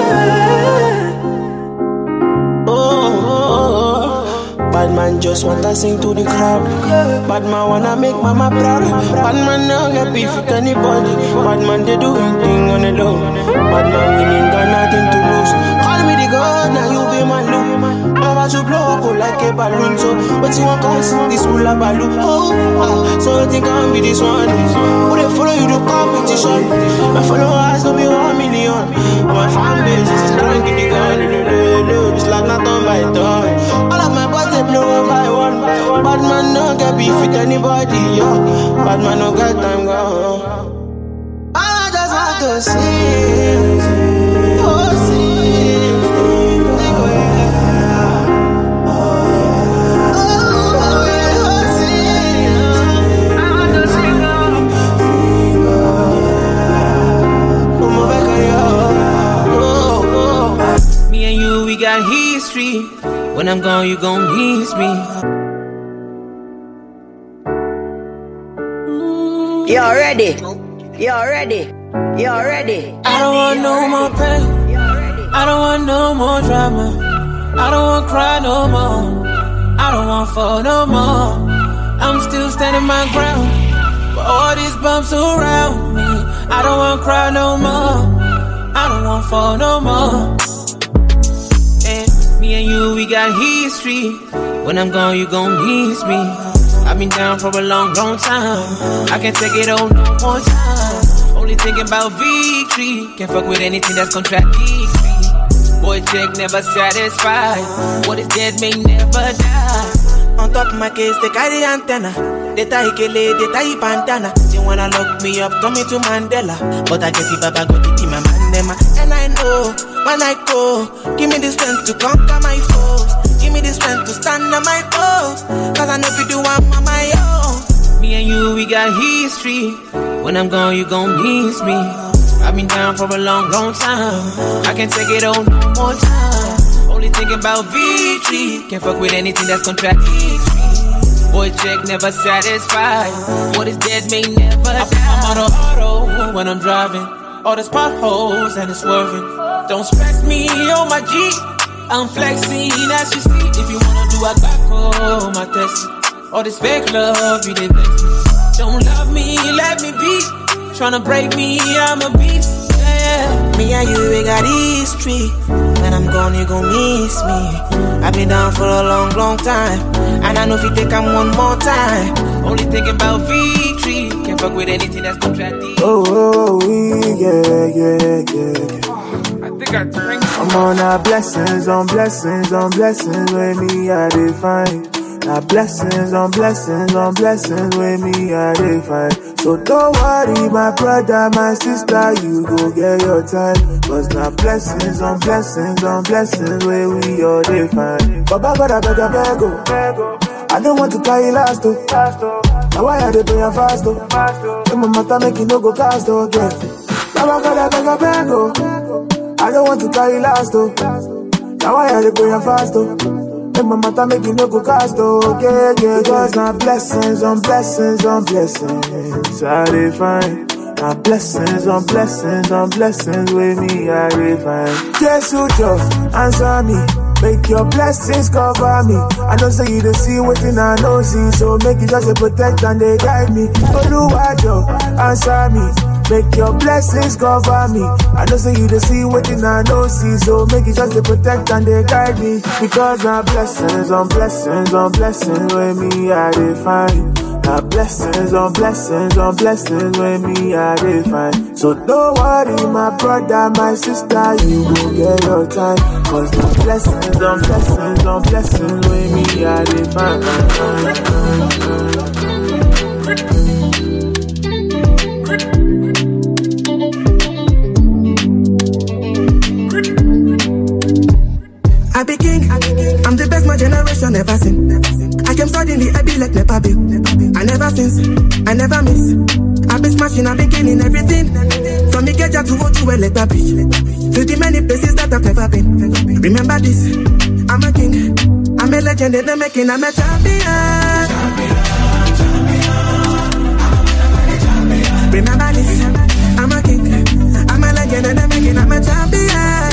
Oh, oh, oh. Bad man just wanna sing to the crowd. Bad man wanna make mama proud. Bad man no get beef with anybody. Bad man they do anything on the low. Bad man winning got nothing to lose. Call me the god, now you be my loop. I'm about to blow up like a balloon. So what you want cause this will a balloon. Oh, ah, so you think I'll be this one. Who they follow you to competition? My followers don't be one million. And my fan base is strong in the gun. It's like not done by done. All of my boys they blow one by one. Bad man no get beef with anybody, yo. Bad man no get time go. I just want to sing, oh sing, oh yeah, oh yeah, oh sing. I want to sing, oh oh. Me and you, we got history. When I'm gone, you gon' miss me. You're ready. You're ready. You're ready. I don't want no more pain. I don't want no more drama. I don't want cry no more. I don't want fall no more. I'm still standing my ground. But all these bumps around me. I don't want cry no more. I don't want fall no more. And me and you, we got history. When I'm gone, you gon' miss me. I've been down for a long, long time. I can't take it on no more time. Only thinking about victory. Can't fuck with anything that's contradictory. Boy check never satisfied. What is dead may never die. On top of my case, they carry antenna. They tie kele, they tie bandana. They wanna lock me up, turn me to Mandela. But I guess if I got the team, I'm Mandela. And I know, when I go, give me the strength to conquer my foes. Give me the strength to stand on my toes. Cause I know if you do, I'm on my own. Me and you, we got history. When I'm gone, you gon' miss me. I've been down for a long, long time. I can't take it on no more time. Only thinking about victory. Can't fuck with anything that's contradictory. Boy check never satisfied. What is dead may never die. I'm on auto when I'm driving. All those potholes and it's swerving. Don't stress me on my G. I'm flexing as you see. If you wanna do, I got call my test. All this fake love, you did vex me. Don't love me, let me be. Tryna break me, I'm a beast. Yeah. Me and you, we got history. When I'm gone, you gon' miss me. I've been down for a long, long time, and I know if you take I'm one more time. Only thinking about victory. Can't fuck with anything that's contradictory. Oh, oh, yeah, yeah, yeah, yeah. I think I drank. I'm on our blessings, on blessings, on blessings with me, I define. Now blessings, on blessings, on blessings with me, I define. So don't worry, my brother, my sister, you go get your time. Cause now blessings, on blessings, on blessings with we all define. Baba God, I beg, I beg, oh. I don't want to carry last, oh. Now why are they paying fast, oh? In my matter, make you no go cast, oh, okay. Baba God, I beg, I beg, oh. I don't want to carry last, oh. Now why are they paying fast, oh? In my matter, make you no go cast, oh, okay, yeah. Because now blessings on blessings on blessings, I define. Now blessings on blessings on blessings with me, I define. Jesus, just answer me. Make your blessings cover me. I know say you don't see within I know see. So make it just a protect and they guide me. Oluwajo, answer me. Make your blessings cover me. I know say you don't see within I know see. So make it just a protect and they guide me. Because now blessings on blessings on blessings with me, I define. Now blessings on blessings on blessings with me, I define. So don't worry, my brother, my sister, you will get your time. Cause now blessings on blessings on blessings with me, I define. I be king, I'm the best my generation ever seen. I came suddenly, I be like Nepa Bill. I never since, I never miss. I be smashing, I be killing everything. From Ikeja to Ojuwe, like a bitch. To the many places that I've never been. Remember this, I'm a king. I'm a legend in the making, I'm a champion. Remember this, I'm a king. I'm a legend in the making, I'm a champion.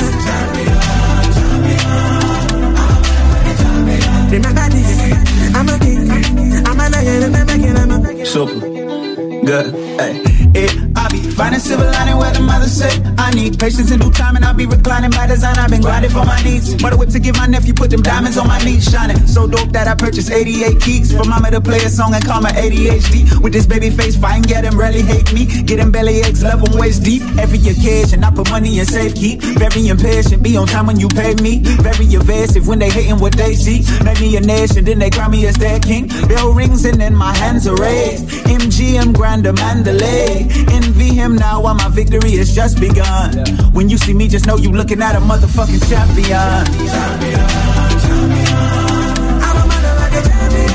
Remember this, I'm a king, I'm a lion, and I'm making, I'm a super good, hey. It, I be finding silver lining where the mother say I need patience and due time, and I'll be reclining by design. I've been grinding for my needs. Mother whip to give my nephew, put them diamonds on my knees, shining so dope that I purchased eighty-eight keys for mama to play a song and call my A D H D. With this baby face, fine, get them rarely hate me. Get them belly aches, love them waist deep. Every occasion, I put money in safe keep. Very impatient, be on time when you pay me. Very evasive when they hating what they see. Make me a nation, then they crown me as their king. Bell rings and then my hands are raised. M G M Grander Mandalay. Envy him now while my victory has just begun. When you see me, just know you looking at a motherfucking champion. Champion, champion. I'm a motherfucking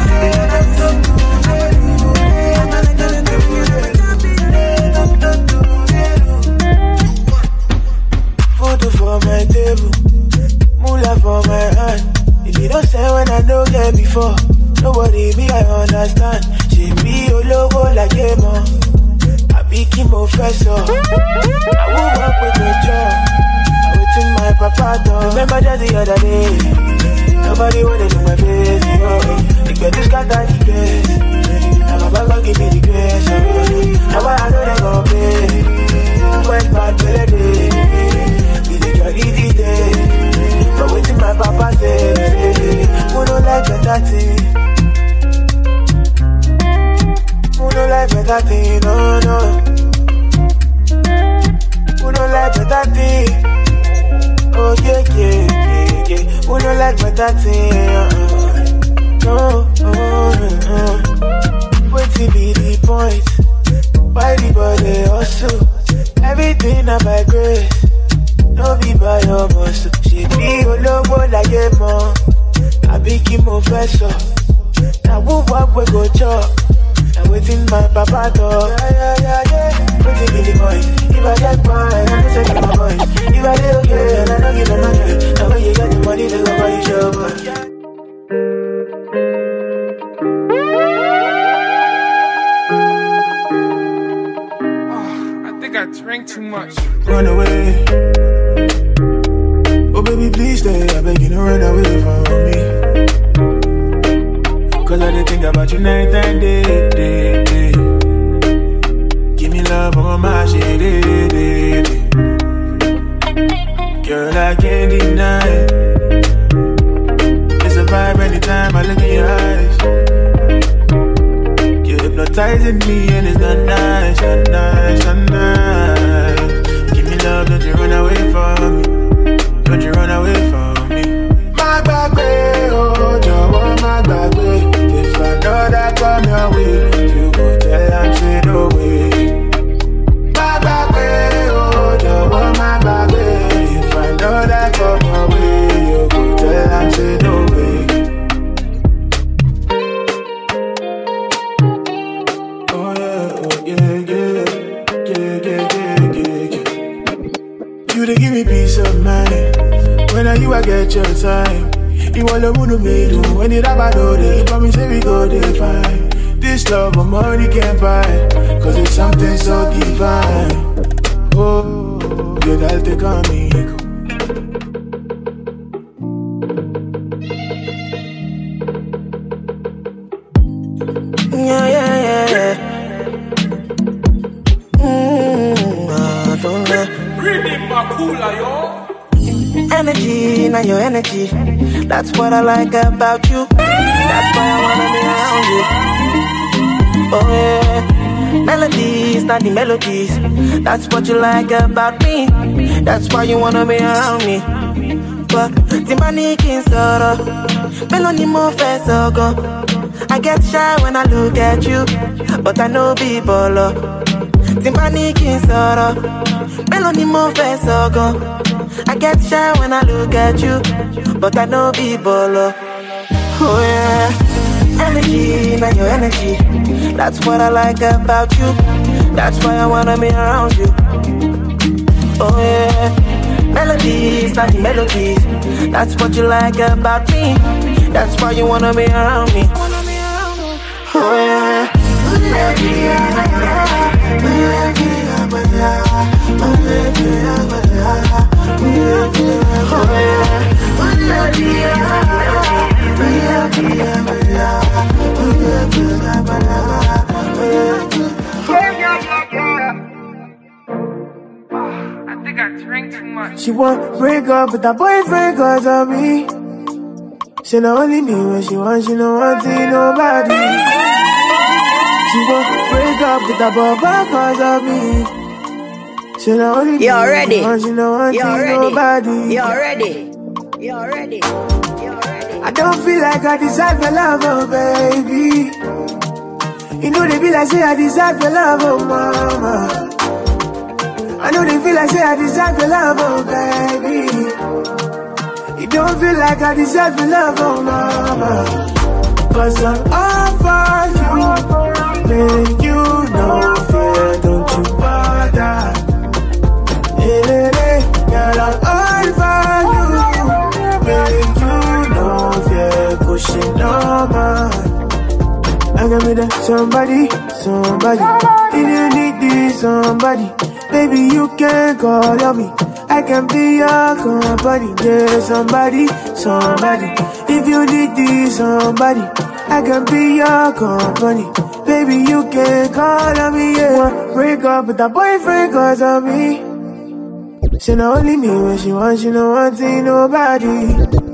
champion. Food for my table, moolah for my hand. If you don't say when I don't get before, nobody me I understand. She be your logo like a mom. Biki Professor, I will work with the job. I waiting my papa door. Remember just the other day, nobody wanted to my face. They get this cat that the grace. Now my bag give me the grace. Now I know they gon' pay. Went bad till the day, we did your easy day. But waiting my papa say, who don't like better thing? Who don't like better thing? No, no. Who don't like better thing? Oh, yeah, yeah, yeah, yeah. Who don't like better thing? No, no, no. Wait till be the point. Why the body hustle? Everything up by grace. No be by your muscle. She be your logo like a mom. I be Kim Professor. Now who walk we go chop? I'm waiting my papa door. Yeah, yeah, yeah, yeah. Waiting be the point. If I get mine, I'm just taking my point. If I do okay, and I don't give them money. Now when you get the money, they go buy you your boy. Oh, I think I drank too much. Run away. Oh baby, please stay. I beg you to run away from me. Cause I did think about you night and day, day, day. Give me love on my shit, day, day, day. girl, I can't deny it. It's a vibe anytime I look in your eyes. You're hypnotizing me and it's not nice, not nice, not nice. Give me love, don't you run away from me. Don't you run away from me. My back way, oh, Joe, my back way. If I know that come your way, you go tell I'm straight away. My back way, oh, Joe, my back way. If I know that come your way, you go tell I'm straight away. Oh yeah, oh yeah, yeah, yeah, yeah, yeah, yeah, yeah. You they give me peace of mind. When are you I get your time? You want to move me do when it about all day. You promise say we go there fine. This love my money can't buy, cause it's something so divine. Oh, you gotta take on me. Yeah, yeah, yeah, yeah. Mm, I don't know. Reading my cooler, yo. Energy, now your energy. That's what I like about you. That's why I wanna be around you. Oh yeah. Melodies, not the melodies. That's what you like about me. That's why you wanna be around me. But Timbani can sorrow. Melody more fast so go. I get shy when I look at you, but I know people. Timbani can sorrow. Melody more fast so go. I get shy when I look at you, but I know people. Oh yeah, energy, not your energy. That's what I like about you. That's why I wanna be around you. Oh yeah, melodies, not the melodies. That's what you like about me. That's why you wanna be around me. Oh yeah. I think I drank too much. She won't break up with her boyfriend cause of me. She not only me when she wants, she don't want to see nobody. She won't break up with her baba cause of me. She not only me You're ready. when she wants, she don't want to see nobody. You're ready. You're ready. You're ready. I don't feel like I deserve your love, oh baby. You know they feel like say I deserve your love, oh mama. I know they feel like say I deserve your love, oh baby. You don't feel like I deserve your love, oh mama. Cause I'm all for you. Make you no fear, don't you bother. Hey, hey, hey, girl, I'm all for you. Make you no fear, pushing no man. I can be that somebody, somebody. If you need this somebody, baby, you can call on me. I can be your company. There's somebody, somebody. If you need this somebody, I can be your company. Baby, you can call on me, yeah. Break up with that boyfriend cause of me. She not only me when she wants, she don't want to see nobody.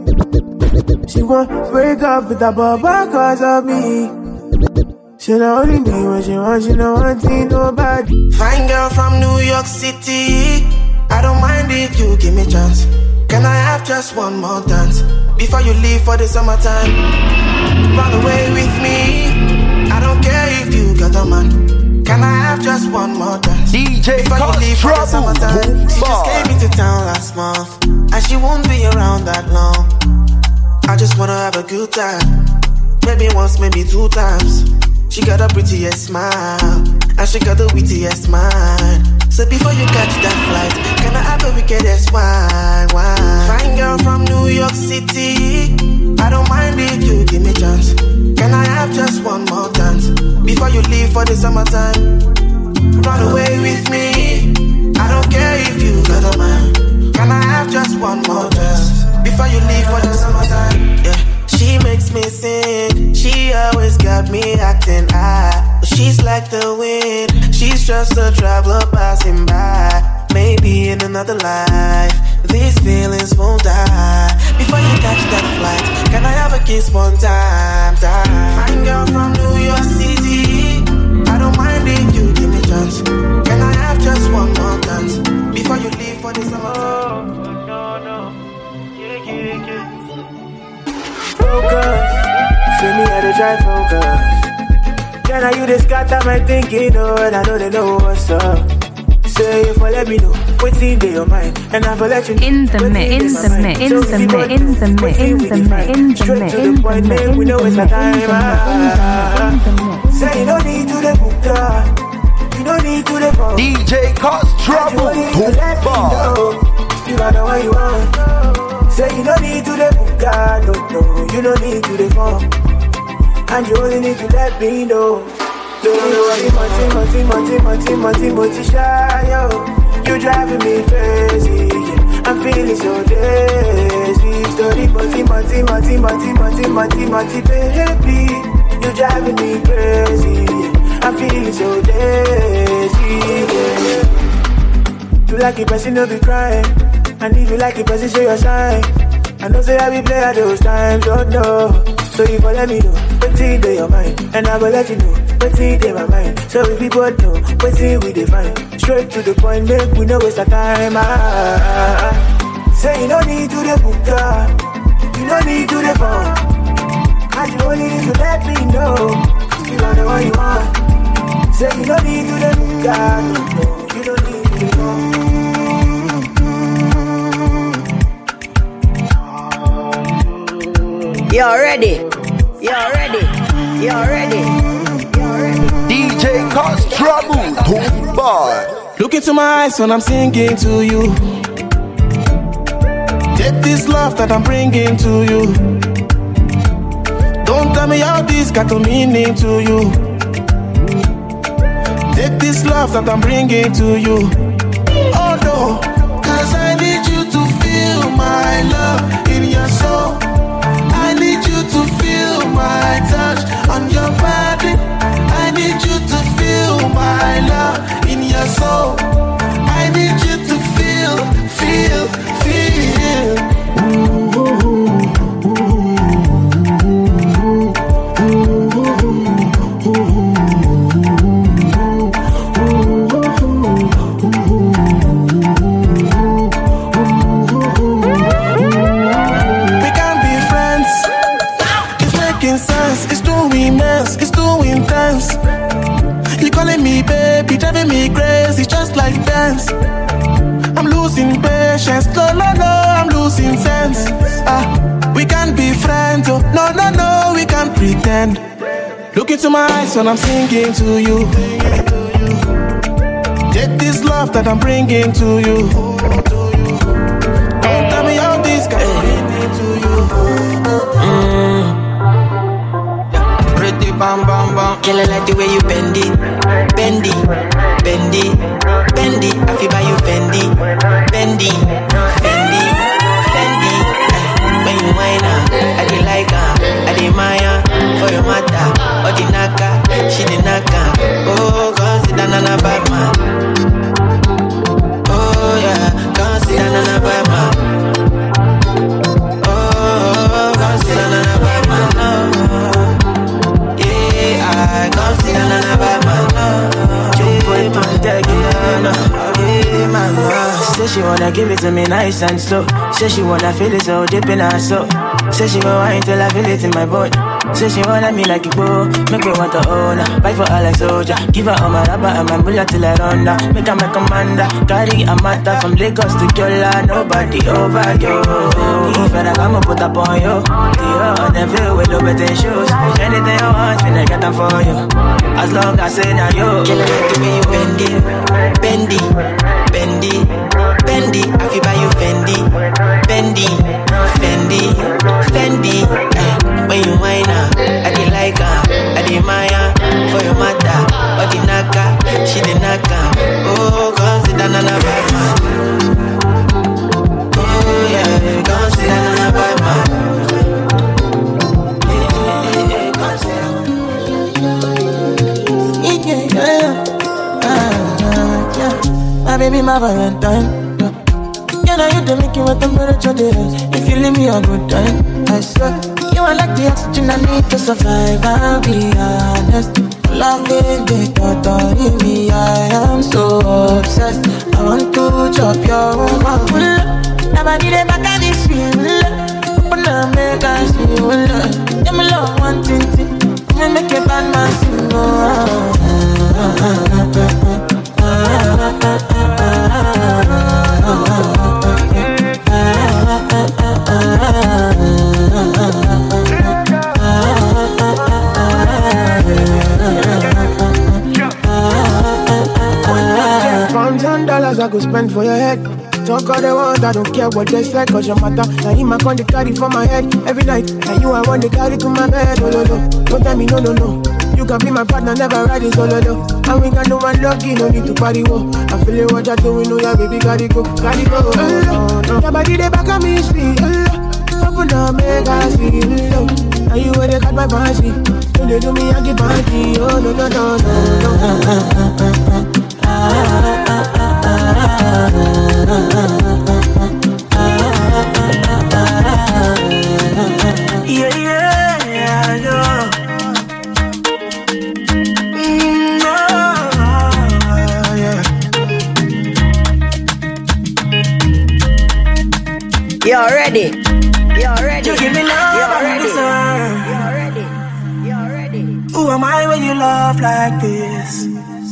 She won't break up with that baba cause of me. She not only me when she wants, she don't want to see nobody. Fine girl from New York City. I don't mind if you give me a chance. Can I have just one more dance before you leave for the summertime? Run away with me. I don't care if you got a man. Can I have just one more dance D J before you leave for the summertime? She just came into town last month, and she won't be around that long. I just wanna have a good time. Maybe once, maybe two times. She got a prettiest smile, and she got the wittiest mind. So before you catch that flight, can I have a wickedest wine, wine? Fine girl from New York City. I don't mind if you give me a chance. Can I have just one more dance before you leave for the summertime? Run away with me. I don't care if you got a man. Can I have just one more dance before you leave for the summertime? Yeah. She makes me sing. She always got me acting high. She's like the wind. She's just a traveler passing by. maybe in another life, these feelings won't die. Before you catch that flight, can I have a kiss one time? time? Fine girl from New York City, I don't mind if you give me chance. Can I have just one more dance before you leave for the summer? Oh, no, no. Yeah, yeah, yeah. Focus. See me how to try focus. Can I you just got my thinking, oh, and I know they know what's up. Say if I let me know what's in your mind, and I will let you know. In the mix, in the mix, in the mix, in the mix, in the mix, in the mix, in the mix, in the mix, we know it's a time. Say you don't need to the book, you don't need to the phone. D J cause trouble. You got the way you want. Say you don't need to the book, no, no, you don't need to the phone. And you only need to let me know. Don't worry, Monty, Monty, Monty, Monty, Monty, Monty, shy, yo. You driving me crazy, yeah. I'm feeling so dizzy. Story, Monty, Monty, Monty, Monty, Monty, Monty, Monty, baby. You driving me crazy, yeah. I'm feeling so dizzy, yeah. You like it, person, don't be crying. And if you like it, person, show your sign. I know say I be play at those times, oh no. So you go let me know what's in your mind, and I will let you know what's in my mind. So if we both know what's in we define, straight to the point, make we know it's a time. Ah, say you don't need to the book, you don't need to the phone. And you only need to let me know you got the one you want. Say you don't need to the book, no, you don't need to the phone. You're ready. You're ready. You're ready. You're ready. D J cause trouble. Boy. Look into my eyes when I'm singing to you. Take this love that I'm bringing to you. Don't tell me how this got a meaning to you. Take this love that I'm bringing to you. Oh no, cause I need you to feel my love in your soul. I need you to feel my touch on your body. I need you to feel my love in your soul. I need you to feel, feel, feel. Ooh, ooh, me, baby, driving me crazy, just like dance. I'm losing patience, no, no, no, I'm losing sense. Ah, we can't be friends, oh, no, no, no, we can't pretend. Look into my eyes when I'm singing to you. Take this love that I'm bringing to you. Don't tell me how this can be to you. Mm. Pretty bam bam bam. Girl, I like the way you bend it, bend it, bend it, bend it. I feel by you Fendi, Fendi, Fendi, Fendi. When you whine up, I dey like her, I dey Maya for your mata. Or the naka, she the naka. Oh, come sit down on a bad man. Oh yeah, come sit down on a bad man. Oh, come sit down on a bad man. Yeah, I come sit down on a bad man. Boy, man, take it on. Yeah, mama. Say she wanna give it to me nice and slow. Say she wanna feel it so deep in her soul. Say she gon' wine till I feel it in my body. Say she wanna me like it go. Make me want to own her. Fight for her like soldier. Give her all my rubber and my bullet till I run down. Make her my commander. Carry a matter from Lagos to Kyola. Nobody over you. If I come put up on you. You on the field with no better shoes. Anything you want, when I get them for you. As long as I say that you. Girl, I like the way you bend it, bend it, bend it, bend it. I feel by you Fendi, Fendi, Fendi, Fendi. Eh, when you whine up, I dey like her, I dey Maya for your mata. Or the naka, she the naka. Oh, come sit down on a bad man. Oh yeah, come sit down on a bad man. My baby, my my Valentine. Yeah, now you don't make you what temperature there is. If you leave me a good time, I swear. You are like the oxygen I need to survive, I'll be honest. Loving the thought of me, I am so obsessed. I want to chop your heart. Never need a back of this feel. Open up, make us feel. Let me love one thing, let me make a bad man sing. Pounds and dollars I go spend for your head. Talk all they want, I don't care what they say, cause your matter. Now him I con the carry for my head every night. And you I want to carry to my bed, oh no no. Don't tell me no no no. You can be my partner, never ride it solo no. And we got no one lucky, no need to party wo. I feel it what you're doing, no yeah baby, gotta go, gotta go. Oh, no. Your body they back on me speed, oh. Open up, make us feel, oh. Now you where they got my fancy. When they do me, I get party, oh no no no no no. Yeah, yeah, yeah, yeah. Mm, oh, yeah. You're ready. You're ready. You give me love, You're I ready. deserve. You're ready. You're ready. Who am I when you love like this?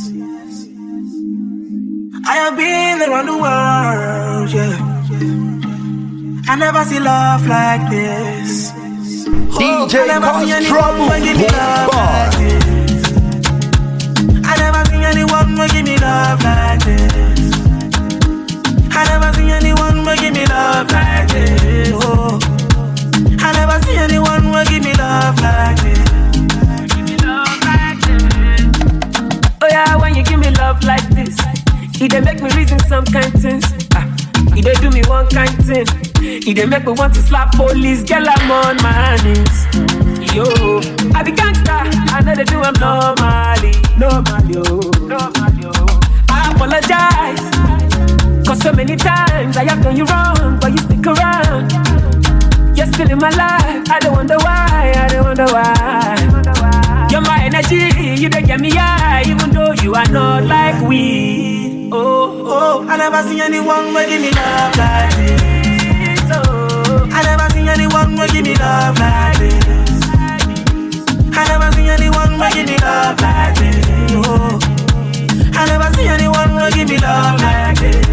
I have been around the world, yeah. I never see love like this. D J Cause Trouble, give me love like this. I never seen anyone who give me love like this. I never seen anyone who give me love like this. Oh, I never see anyone who give me love like this. Give me love like this. Oh yeah, when you give me love like this, it dey make me reason some kind things. Ah, it dey do me one kind thing. It dey make me want to slap police. Girl, I'm on my knees. Yo, I be gangsta. I know they do I'm normally, normally, oh, normally, oh. I apologize, cause so many times I have done you wrong, but you stick around. You're still in my life. I don't wonder why. I don't wonder why. You're my energy. You don't get me high, even though you are not like weed. Oh, oh, I never seen anyone who give me love like this. Oh, I never seen anyone who give me love like this. I never seen anyone who give me love like this. Oh, I never seen anyone who give me love like this.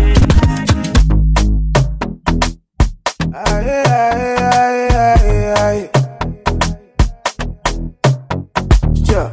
Aye, aye, aye, aye, aye. Yeah.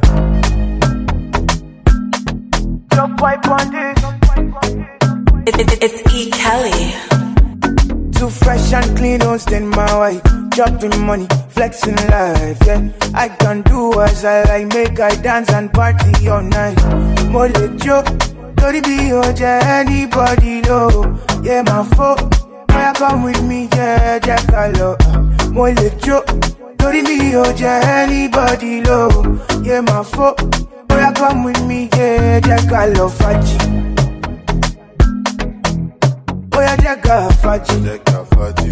Jump pipe on this. It, it, it's E. Kelly. Too fresh and clean, don't stand my way. Dropping money, flexing life, yeah. I can do as I like, make I dance and party all night. Mole Joe, don't be hold anybody low. Yeah, my fault. Why come with me, yeah, Jack Allo. Mole Joe, don't be hold anybody low. Yeah, my fault. Why come with me, yeah, Jack Allo. Faji. Oya Jacka Faji, Jacka Faji,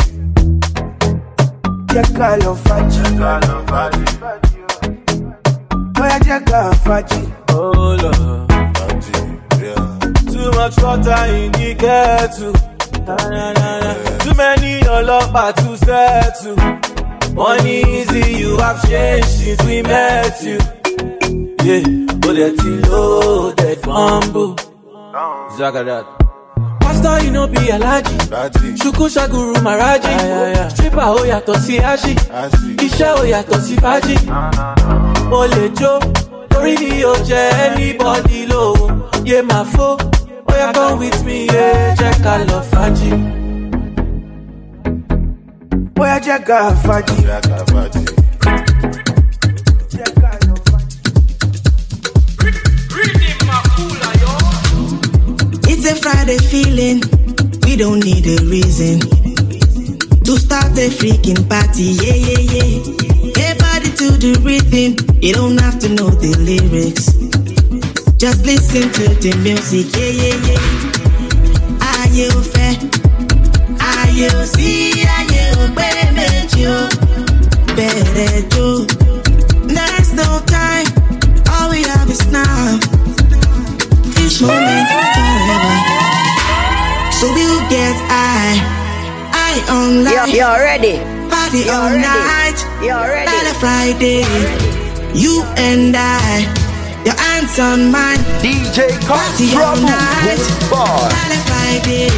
Jacka lo Faji, Jacka lo Faji. Oya Jacka Faji. Oh Lord, Faji, yeah. Too much water in the kettle. Na, na, na, na. Too many olopa to settle. Money easy, you have changed since we met you. Yeah, but that low, that fumble. Zagadat. Pastor, you know be a laji. Shuku shaguru maraji. Stripper o yato si ashi. Isha o yato si faji. Ole jo, tori ni o je anybody low. Yeah, my foe. Oh, yeah, come with me, yeah. Jack, I love faji. Oh, yeah, Jack, I love faji. Jack, I love faji. It's a Friday feeling, we don't need a reason to start a freaking party, yeah, yeah, yeah. Hey, body to the rhythm, you don't have to know the lyrics. Just listen to the music, yeah, yeah, yeah. ayé ò fẹ́, ayé ò sí, ayé ò gbé méjì o. Bẹ̀rẹ̀ jó. There's no time, all we have is now. This moment forever. So we'll get high, high on life. You're, you're ready. Party you're all ready. night. You're ready. By the Friday, you and I, your hands on mine. D J Party all night. By the Friday.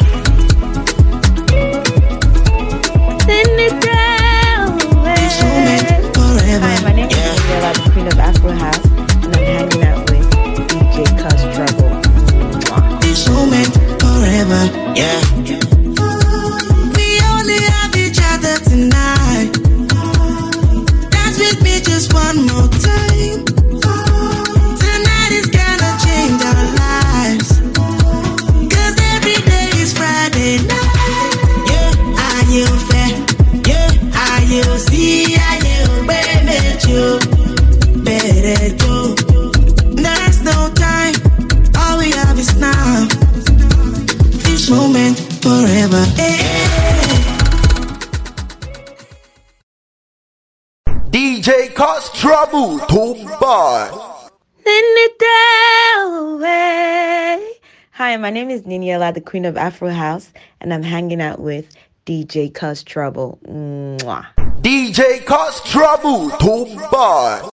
Send it down. This moment forever. Hi, my name is Daniela, the Queen of Afro House, and I'm hanging out with D J Cuz Trouble. This moment forever, yeah. We only have each other tonight. Dance with me just one more time. Tonight is gonna change our lives. Cause every day is Friday night. Yeah, are you fair? Yeah, are you see? Are you baby? Better do. There's no time. All we have is now. This moment forever. Hey. D J Cuz Trouble, too bad. Send it down. Hi, my name is Daniela, the Queen of Afro House, and I'm hanging out with D J Cuz Trouble. Mwah. D J Cuz Trouble, too bad.